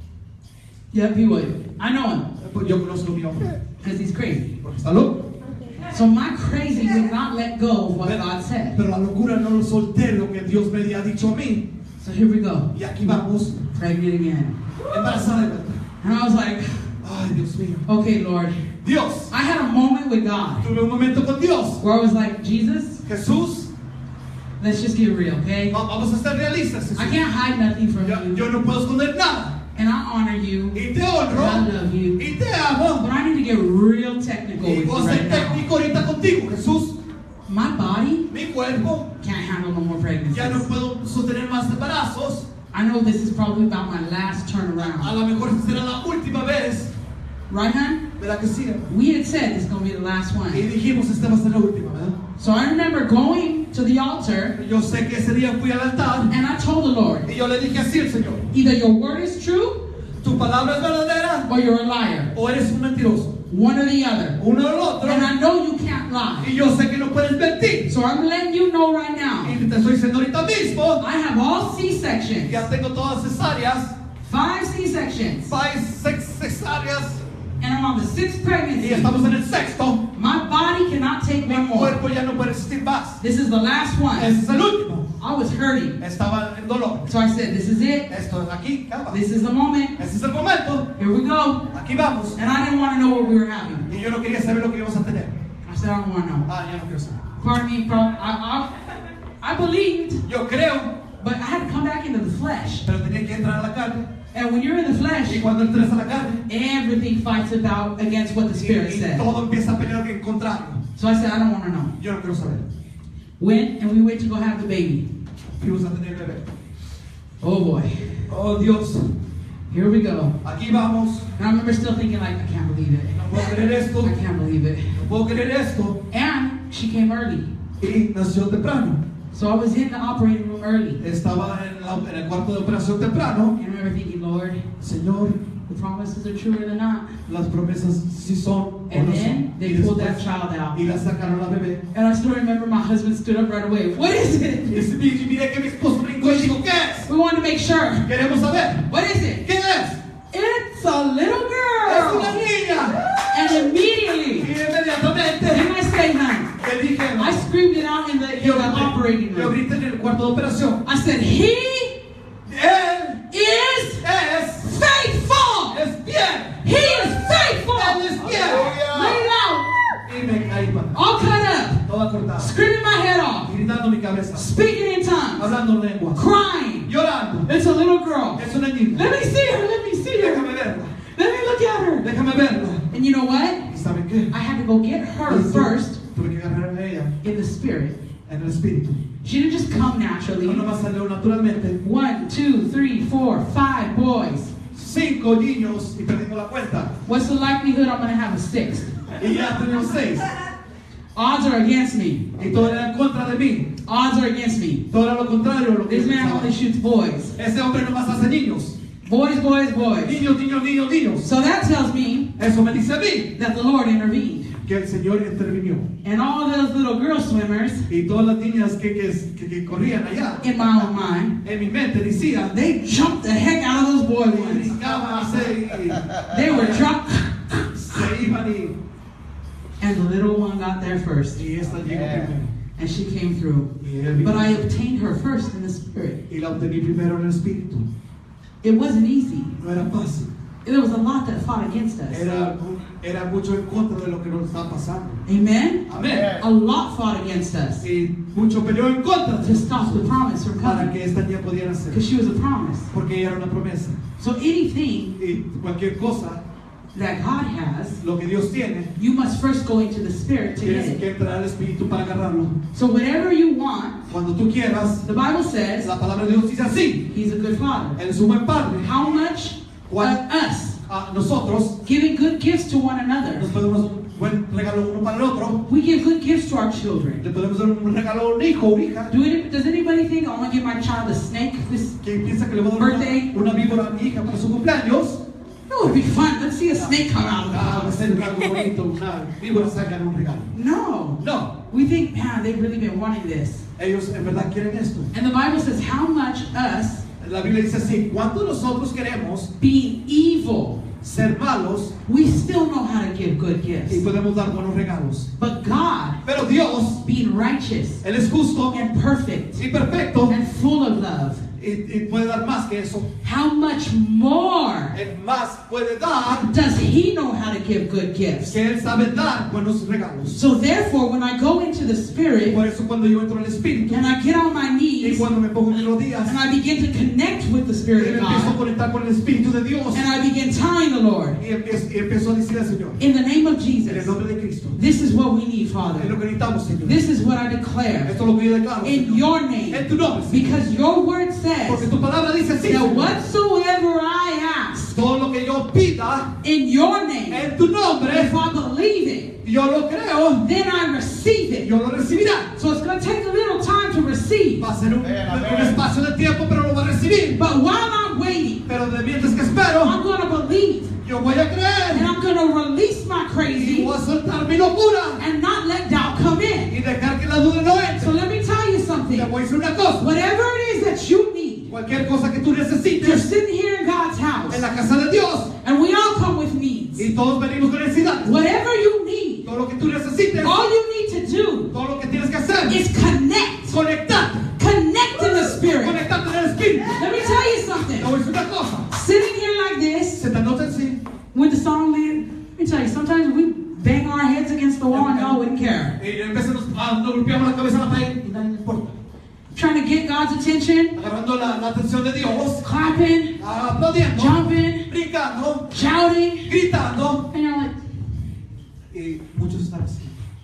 Yep, he would. I know him. Pues yo conozco a mi hombre. Because he's crazy. Porque está loco. So my crazy would not let go of what Pero, God said. pero la locura no lo solté lo que Dios me había dicho a mí. So here we go. Y aquí vamos. Pregnant again. Embarazada de vuelta. And I was like, Ay, Dios mío. okay, Lord. Dios. I had a moment with God Tuve un momento con Dios. where I was like, Jesus, Jesús. let's just get real, okay? va- Vamos a ser realistas. Jesús. I can't hide nothing from Yo, you. yo no puedo esconder nada. And I honor you. Y te And I honro. love you. Y te amo. But I need to get real technical Y with voy you a ser right now. técnico ahorita contigo, Jesús. My body Mi cuerpo can't handle no more ya no pregnancies. puedo sostener más embarazos. I know this is probably about my last A turnaround. lo mejor será la última vez. Right, hon? ¿Verdad que sí? We had said it's going to be the last Y one. dijimos, esta va a ser la última, ¿verdad? So I remember going to the altar Yo sé que ese día fui al altar and I told the Lord, y yo le dije así al Señor, either your word is true tu palabra es verdadera or you're a liar. o eres un mentiroso. One or the other. Uno o el otro. And I know you can't lie. Y yo sé que no puedes mentir. So I'm letting you know right now, Y te estoy diciendo ahorita mismo, I have all C-sections. ya tengo todas cesáreas, Five C-sections. five, seis cesáreas, And I'm on the sixth y pregnancy. estamos en el sexto. My body cannot take Mi one more. cuerpo ya no puede resistir más. This is the last one. Ese es el último. I was hurting. Estaba en dolor. So I said, this is it. Esto es aquí, calma. This is the moment. Ese es el momento. Here we go. Aquí vamos. And I didn't want to know what we were having. Y yo no quería saber lo que íbamos a tener. I said, I don't want to know. Ah, ya no quiero saber. Pardon me, bro. I, I, I believed, Yo creo, but I had to come back into the flesh. pero tenía que entrar a la carne. And when you're in the flesh, Y cuando entres a la carne, everything fights about against what the y, Spirit y said. todo empieza a pelear en contrario. So I said, I don't want to know. Yo no quiero saber. Went and we went to go have the baby. Fuimos a tener bebé. Oh boy. Oh Dios, Here we go. aquí vamos. And I remember still thinking like, I can't believe it. No puedo creer esto. I can't believe it. No puedo creer esto. And she came early. Y nació temprano. So I was in the operating room early. Estaba en, la- en el cuarto de operación temprano. And I remember thinking, Lord, Señor, the promises are truer than not. las promesas sí son o And no then son. they Y pulled después- that child out. Y la sacaron a la bebé. And I still remember my husband stood up right away. What is Y it? ese- y miré que mi esposo brincó y dijo, ¿qué es? We wanted to make sure. Queremos saber. What is it? ¿Qué es? It's a little Es una girl. niña. And Y immediately, inmediatamente didn't I say, honey? le dije, I screamed it out in the, in yo the operating grité, yo room. grité en el cuarto de operación. I said, He Él is es, faithful. es fiel. He is faithful. Él es fiel. Lay it out. Y me caí para All cut up. toda cortada. Screaming my head off. Gritando mi cabeza. Speaking in tongues. Hablando lengua. Crying. Llorando. It's a little girl. Es una niña. Let me see her. Let me see her. Déjame verla. Let me look at her. Déjame verla. And you know what? ¿Y saben qué? I had to go get her first Tuve que agarrar a ella in the spirit. en el espíritu. She didn't just come naturally. No nomás salió naturalmente. One, two, three, four, five boys. Cinco niños y perdimos la cuenta. What's the likelihood I'm going to have a sixth? Y ya tenemos seis. Odds are against me. Y todo era en contra de mí. Odds are against me. Todo era lo contrario a lo que This yo man pensaba. only shoots boys. Ese hombre nomás hace niños. Boys, boys, boys. Niños, niños, niños, niños. So that tells me Eso me dice a mí that the Lord intervened. que el Señor intervinió. And all those little girl swimmers, Y todas las niñas que, que, que, que corrían allá, in my own mind, en mi mente decía, they jumped the heck out of those boy ones. brincaban y se, They were drunk. se iban y, And the little one got there first. y esta llegó Yeah. primero. And she came through. Y, él vino. But I obtained her first in the spirit. Y la obtení primero en el espíritu. It wasn't easy. No era fácil. There was a lot that fought against us. Era, era mucho en contra de lo que nos estaba pasando. Amen? Amén. A lot fought against us Y mucho peleó en contra to stop the promise from para coming. que esta niña pudiera hacer. Because she was a promise. Porque ella era una promesa. So anything Y cualquier cosa, that God has, lo que Dios tiene, you must first go into the spirit to tienes get que it. entrar al espíritu para agarrarlo. So whatever you want, Cuando tú quieras, the Bible says la palabra de Dios dice así. He's a good father. Él es un buen padre. How much? Uh, ¿Cuál? us. A nosotros Giving good gifts to one another. nos podemos dar un buen regalo uno para el otro. We give good gifts to our children. Le podemos dar un regalo a un hijo o hija. Do it, does anybody think I'm going to give my child a snake? This, Que piensa que le voy a dar Birthday. una, una víbora a mi hija para su cumpleaños. that would be fun. Let's see a snake come out of the Ah, va a house. ser algo bonito. Una víbora sacan un regalo. No. No. We think, man, they've really been wanting this. Ellos en verdad quieren esto. And the Bible says, how much us, La Biblia dice así, cuando nosotros queremos being evil, ser malos we still know how to give good y gifts. podemos dar buenos regalos. But God, Pero Dios, being righteous Él es justo and perfect y perfecto and full of love, y, y puede dar más que eso. how much more Él más puede dar does He know how to give good gifts? que Él sabe dar buenos regalos. So therefore, when I go into the Spirit Por eso cuando yo entro en el Espíritu and I get on my y knees cuando me pongo en mis rodillas and I begin to connect with the y Spirit me of empiezo a God conectar con el Espíritu de Dios and I begin tying the Lord, y empiezo, y empiezo a decir al Señor, in the name of en el Jesus, nombre de Cristo, this is what we need, es Father. lo que necesitamos, Señor. This is what I declare Esto es lo que yo declaro, in Señor. your En name. tu nombre, Señor. Because your word Porque says tu palabra dice así, that Señor. whatsoever I ask Todo lo que yo pida in your name, en tu nombre, if I believe it, yo lo creo, then I receive it. yo lo recibirá. So it's going to take a little time to receive. Va a ser un, Amén, un amén. espacio de tiempo, pero lo va a recibir. But while I'm waiting, Pero de mientras que espero, I'm going to believe yo voy a and creer I'm going to release my y crazy voy a soltar mi locura and not let doubt come in. y dejar que la duda no So entre. let me tell you Te something. voy a decir una cosa, Whatever it is that you need, cualquier cosa que tú you're necesites sitting here in God's house en la casa de Dios and we all come with needs. y todos venimos con necesidades. Whatever you need, Todo lo que tú necesites, all you need to do todo lo que tienes que hacer is connect. conectarte, Connect in the Spirit. conectarte en el Espíritu. Let me tell you Te something. voy a decir una cosa, Sitting here like this, sentándote así, when the song lead, let me tell you, sometimes we bang our heads against the wall and y'all wouldn't care. y en vez de nos, ah, nos golpeamos la cabeza en la pared y nadie le importa. Trying to get God's attention, Agarrando la, la atención de Dios, clapping, aplaudiendo, jumping, brincando, shouting, gritando, and you're like, y muchos están así.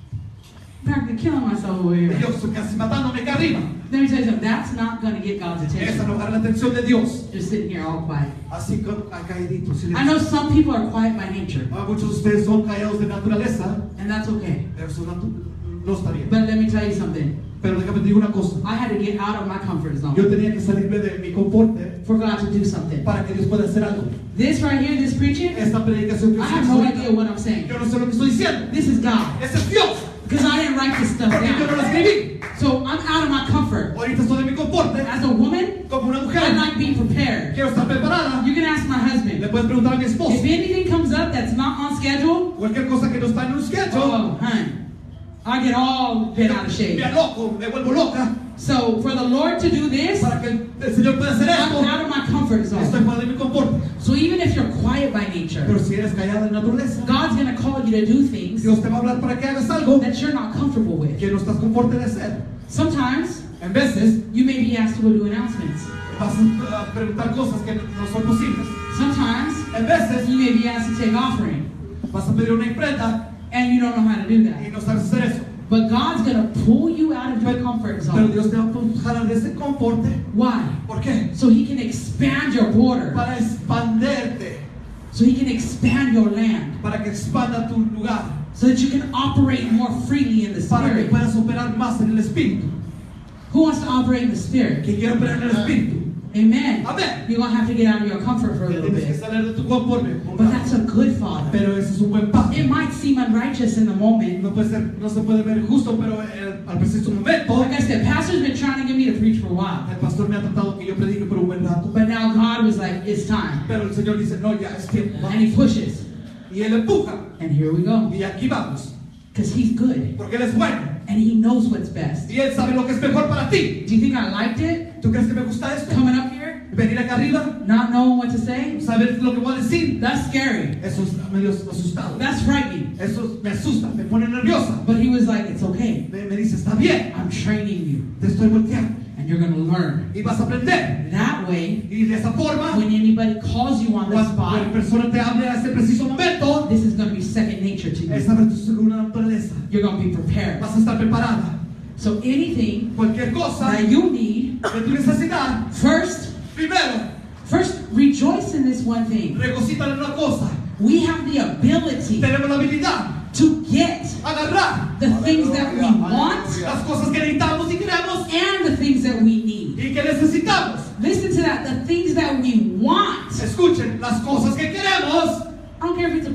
I'm practically killing myself over Y here. yo estoy casi matándome acá arriba. Let me tell you something, that's not going to get God's Esa attention. no agarra la atención de Dios. Just sitting here all quiet. Así que caíditos. I know some people are quiet by nature, Ah, muchos de ustedes son callados de naturaleza, and that's okay. pero eso no, no está bien. But let me tell you something. Pero déjame te digo una cosa. I had to get out of my comfort Yo zone tenía que salirme de mi confort for God to do something. para que Dios pueda hacer algo. This right here, this preaching, Esta predicación que I estoy have no haciendo, idea what I'm saying. yo no sé lo que estoy diciendo. This is God. Ese es Dios, Because I didn't write this stuff porque yo no lo down. escribí. So I'm out of my comfort. Ahorita estoy de mi confort As a woman, como una I mujer. like being prepared. Quiero estar preparada. You can ask my Le husband. puedes preguntar a mi esposo. If anything comes up that's not on schedule, Cualquier cosa que no está en un schedule, oh, hun, I get all bent out of me shape. loco, me vuelvo loca. So for the Lord to do this, Para que el, el Señor pueda hacer I'm esto, out of my comfort estoy zone. fuera de mi confort. So even if you're quiet by nature, Pero si eres callada de naturaleza, God's going to call you to do things Dios te va a hablar para que hagas algo that you're not comfortable with. que no estás conforme de hacer. Sometimes En veces you may be asked to go do announcements. vas a preguntar cosas que no son posibles. Sometimes En veces you may be asked to take offering, vas a pedir una imprenta and you don't know how to do y that. no sabes hacer eso. But God's going to pull you out of your comfort Pero zone. Dios te va a jalar de ese confort. Why? ¿Por qué? So He can expand your border. Para expanderte, So He can expand your land. para que expanda tu lugar, So that you can operate more freely in the para que Spirit. puedas operar más en el Espíritu. Who wants to operate in the Spirit? Que quiere operar en el Espíritu. Amen. Amén. You're going to have to get out of your comfort for a little Tienes que bit. salir de tu confort. un But rato. that's a good Father. Pero ese es un buen paso. It might seem unrighteous in the moment. No puede ser, no se puede ver justo, pero eh, al preciso momento, Like I said, Pastor's been trying to get me to preach for a while. el pastor me ha tratado que yo predique por un buen rato. But now God was like, it's time. Pero el Señor dice, no, ya es tiempo. And He pushes. Y Él empuja. And here we go. Y aquí vamos. Because He's good. Porque Él es bueno. And He knows what's best. Y Él sabe lo que es mejor para ti. Do you think I liked it? ¿Tú crees que me gusta esto? Coming up here? Venir acá arriba, Not knowing what to say? saber lo que voy a decir. That's scary. Eso es medio asustado. That's frightening. Eso me asusta, me pone nerviosa. But He was like, it's okay. Me, me dice, está bien, I'm training you. te estoy volteando. And you're going to learn. Y vas a aprender. That way, Y de esa forma, when anybody calls you on the cuando spot, la persona te hable a ese preciso momento, this is going to be second nature to es you. saber tu segunda naturaleza. You're going to be prepared. Vas a estar preparada. So anything Cualquier cosa that you need, de tu necesidad, first, primero, first rejoice in this one thing. regocítate en una cosa. We have the ability Tenemos la habilidad to get agarrar the things that we want las cosas que necesitamos y queremos and the things that we need. y que necesitamos. Listen to that. The things that we want. Escuchen, las cosas que queremos, I don't care if it's a purse.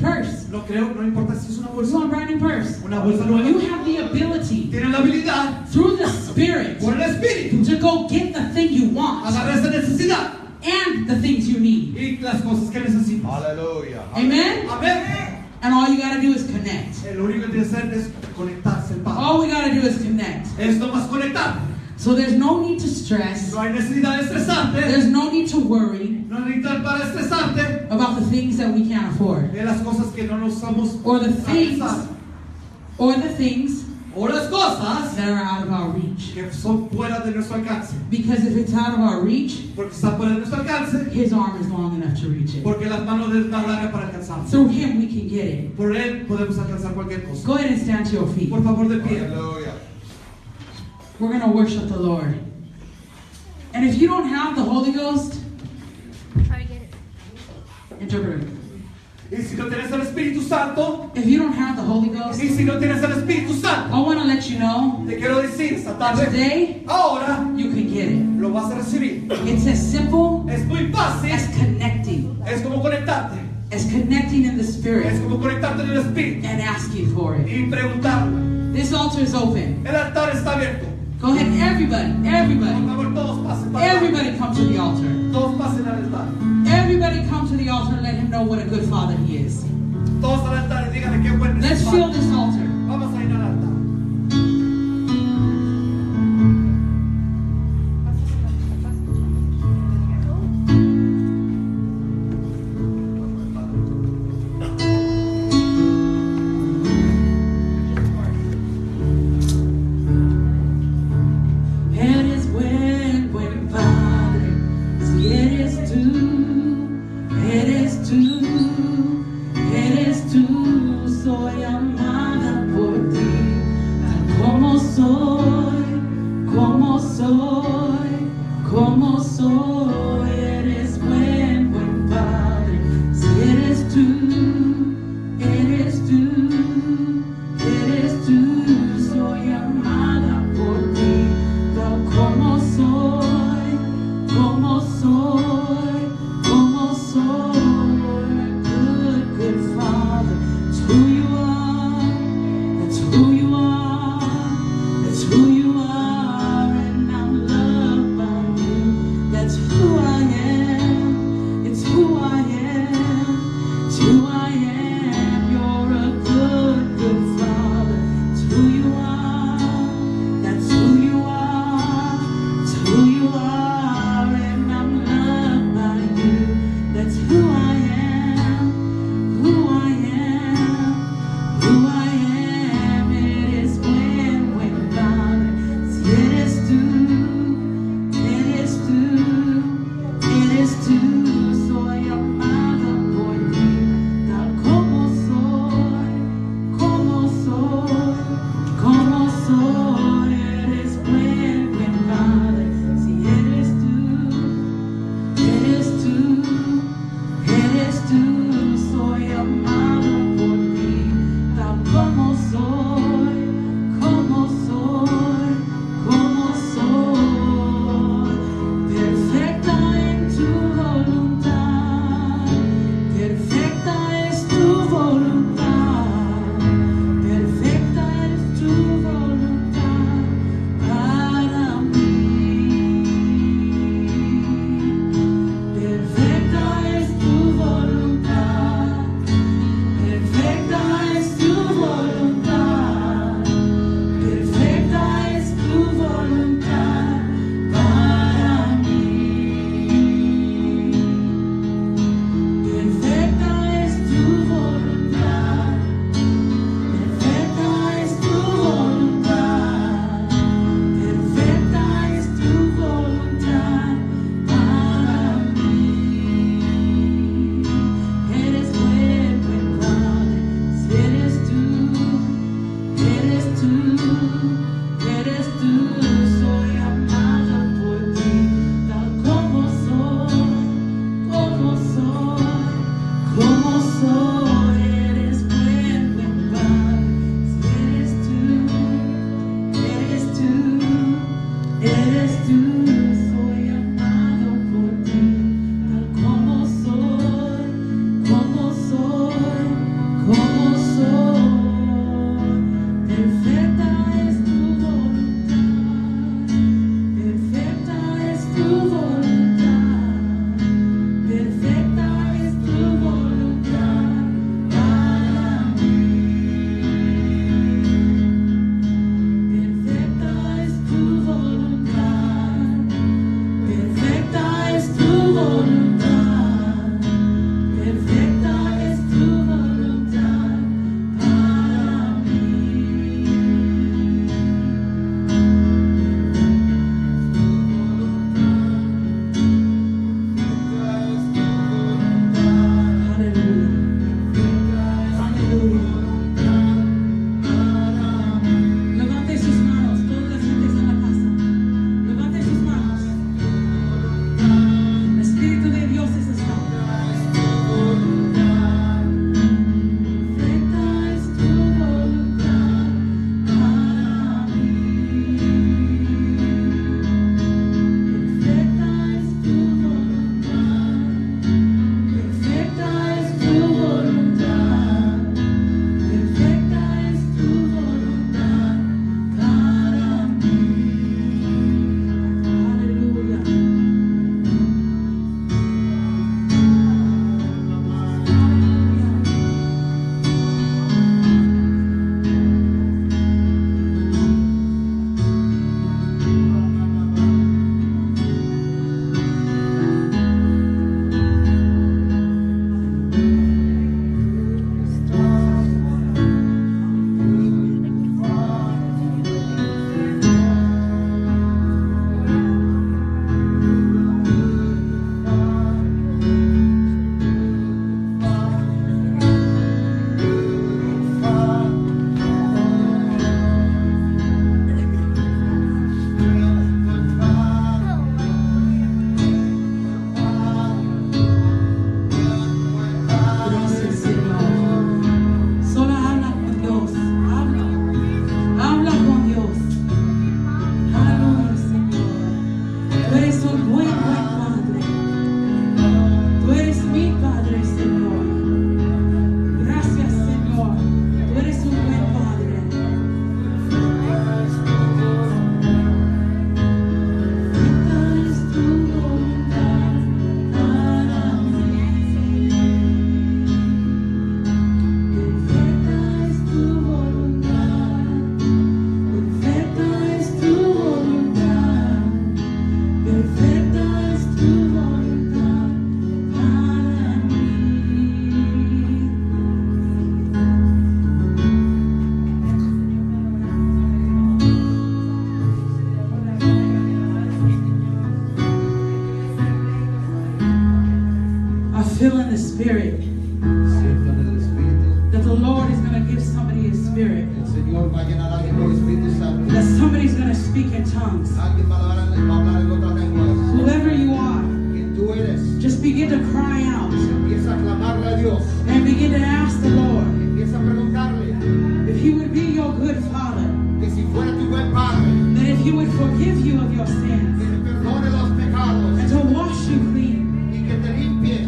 No creo, no importa si es una You bolsa. want a brand new purse? Una bolsa You nueva. have the ability Tienen la habilidad through the Spirit por el Espíritu to go get the thing you want agarrar esa necesidad and the things you need. y las cosas que necesitas. Hallelujah. Amen? Amén. And all you gotta do is connect. Eh, Lo único que tiene que hacer es conectarse al Padre. All we gotta do is connect. Es nomás conectar. So there's no need to stress. No hay necesidad de estresarte. There's no need to worry No necesitas para estresarte about the things that we can't afford. de las cosas que no nos estamos Or the things alcanzando. or the things O las cosas that are out of our reach. que son fuera de nuestro alcance. Because if it's out of our reach, Porque está fuera de nuestro alcance. his arm is long enough to reach it. Porque las manos de él están largas para alcanzar. Through him we can get it. Por él podemos alcanzar cualquier cosa. Go ahead and stand to your feet. Por favor, de pie. Hallelujah. We're going to worship the Lord. And if you don't have the Holy Ghost, Try to get it. interpreter. Y si no tienes el Espíritu Santo, If you don't have the Holy Ghost, y si no tienes el Espíritu Santo, I want to let you know te quiero decir esta that tarde, today ahora you can get it. lo vas a recibir. It's as simple Es muy fácil, as connecting, es como conectarte, as connecting in the es Spirit como conectarte en el Espíritu and asking for it. y preguntar. This altar is open. El altar está abierto. Go ahead, everybody, Por everybody, favor, todos pasen para acá. everybody come to the altar. Todos pasen al altar. Everybody come to the altar and let him know what a good father he is. Todos al altar y díganle qué buen Let's es. fill this altar. Vamos a ir al altar. Eres buen, buen padre, si eres tú, eres tú, eres tú, soy amada por ti. spirit. Sientan el Espíritu. That the Lord is going to give somebody His spirit. El Señor va a llenar a alguien con el Espíritu Santo. That somebody's going to speak in tongues. Alguien va a hablar, va a hablar en otras lenguas. Whoever you are, Quien tú eres, just begin to cry out empieza a clamarle a Dios. and begin to ask the Lord Empieza a preguntarle if He would be your good Father. que si fuera tu buen Padre, That if He would forgive you of your que sins te perdone los pecados and to wash you clean. y que te limpie.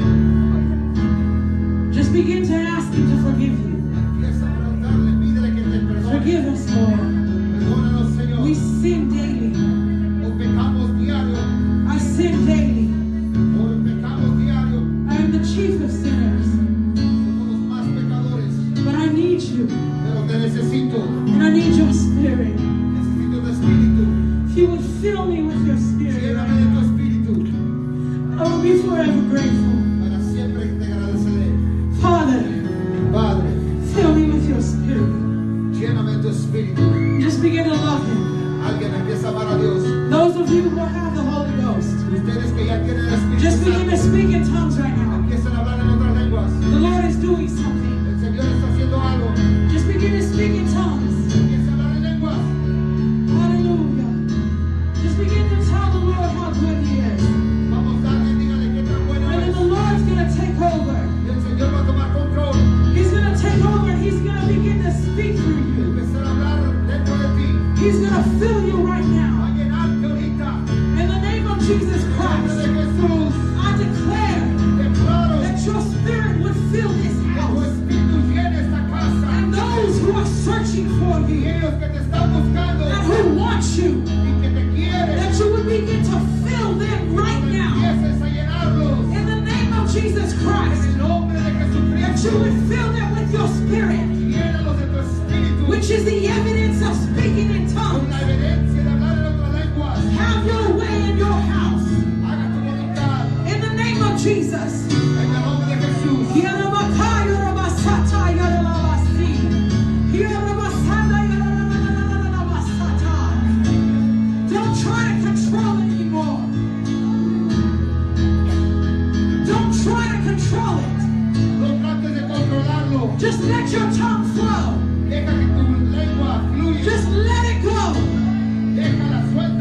Just begin to ask Him to forgive you. Empieza a preguntarle, pídele que te perdone. Forgive us, Lord. Perdónanos, Señor. We sin daily. O pecamos diario, I sin daily. o pecamos diario. I am the chief of sinners. Somos los más pecadores, But I need you. pero te necesito. And I need your spirit. Necesito tu Espíritu. If you would fill me with your spirit right Lléname de tu now, Espíritu. I will be forever grateful. Para siempre te agradeceré. Father, Padre, fill me with your spirit. lléname de tu Espíritu. Just begin to love Him. Alguien empieza a amar a Dios. Those of you who have the Holy Ghost, Ustedes que ya tienen el Espíritu just begin to Santo, speak in tongues right now. empiezan a hablar en otras lenguas. The Lord is doing something. El Señor está haciendo algo. Just begin to speak in tongues. Empieza a hablar en lenguas. Hallelujah. Just begin to tell the Lord how good He is. Vamos a darle, dígale qué tan bueno And then es. the Lord's going to take over. Y el Señor va a tomar control. He's going to take over and He's going to begin to speak through you. Empezar a hablar dentro de ti. He's going to fill you right Va now. a llenarte ahorita. In the name of Jesus En nombre Christ, de Jesús, I declare declaro that your spirit would fill this que tu house. Espíritu llene esta casa. And those who are searching for Y you ellos que te están buscando and who want you, y que te quieren, that you would begin to fill them right now. empieces a llenarlos. In the name of Jesus En Christ, el nombre de that you Jesucristo, would fill them with your spirit, llénalos de tu Espíritu. which is the evidence of speaking in Con tongues. la evidencia de hablar en otras lenguas. Have your way in your house. Haga tu voluntad. In the name of Jesus. En el nombre de Jesús. Don't try to control it anymore. Don't try to control it. No trates de controlarlo. Just let your tongue flow. Deja que tu lengua fluya. Just let it go. Déjala suelta.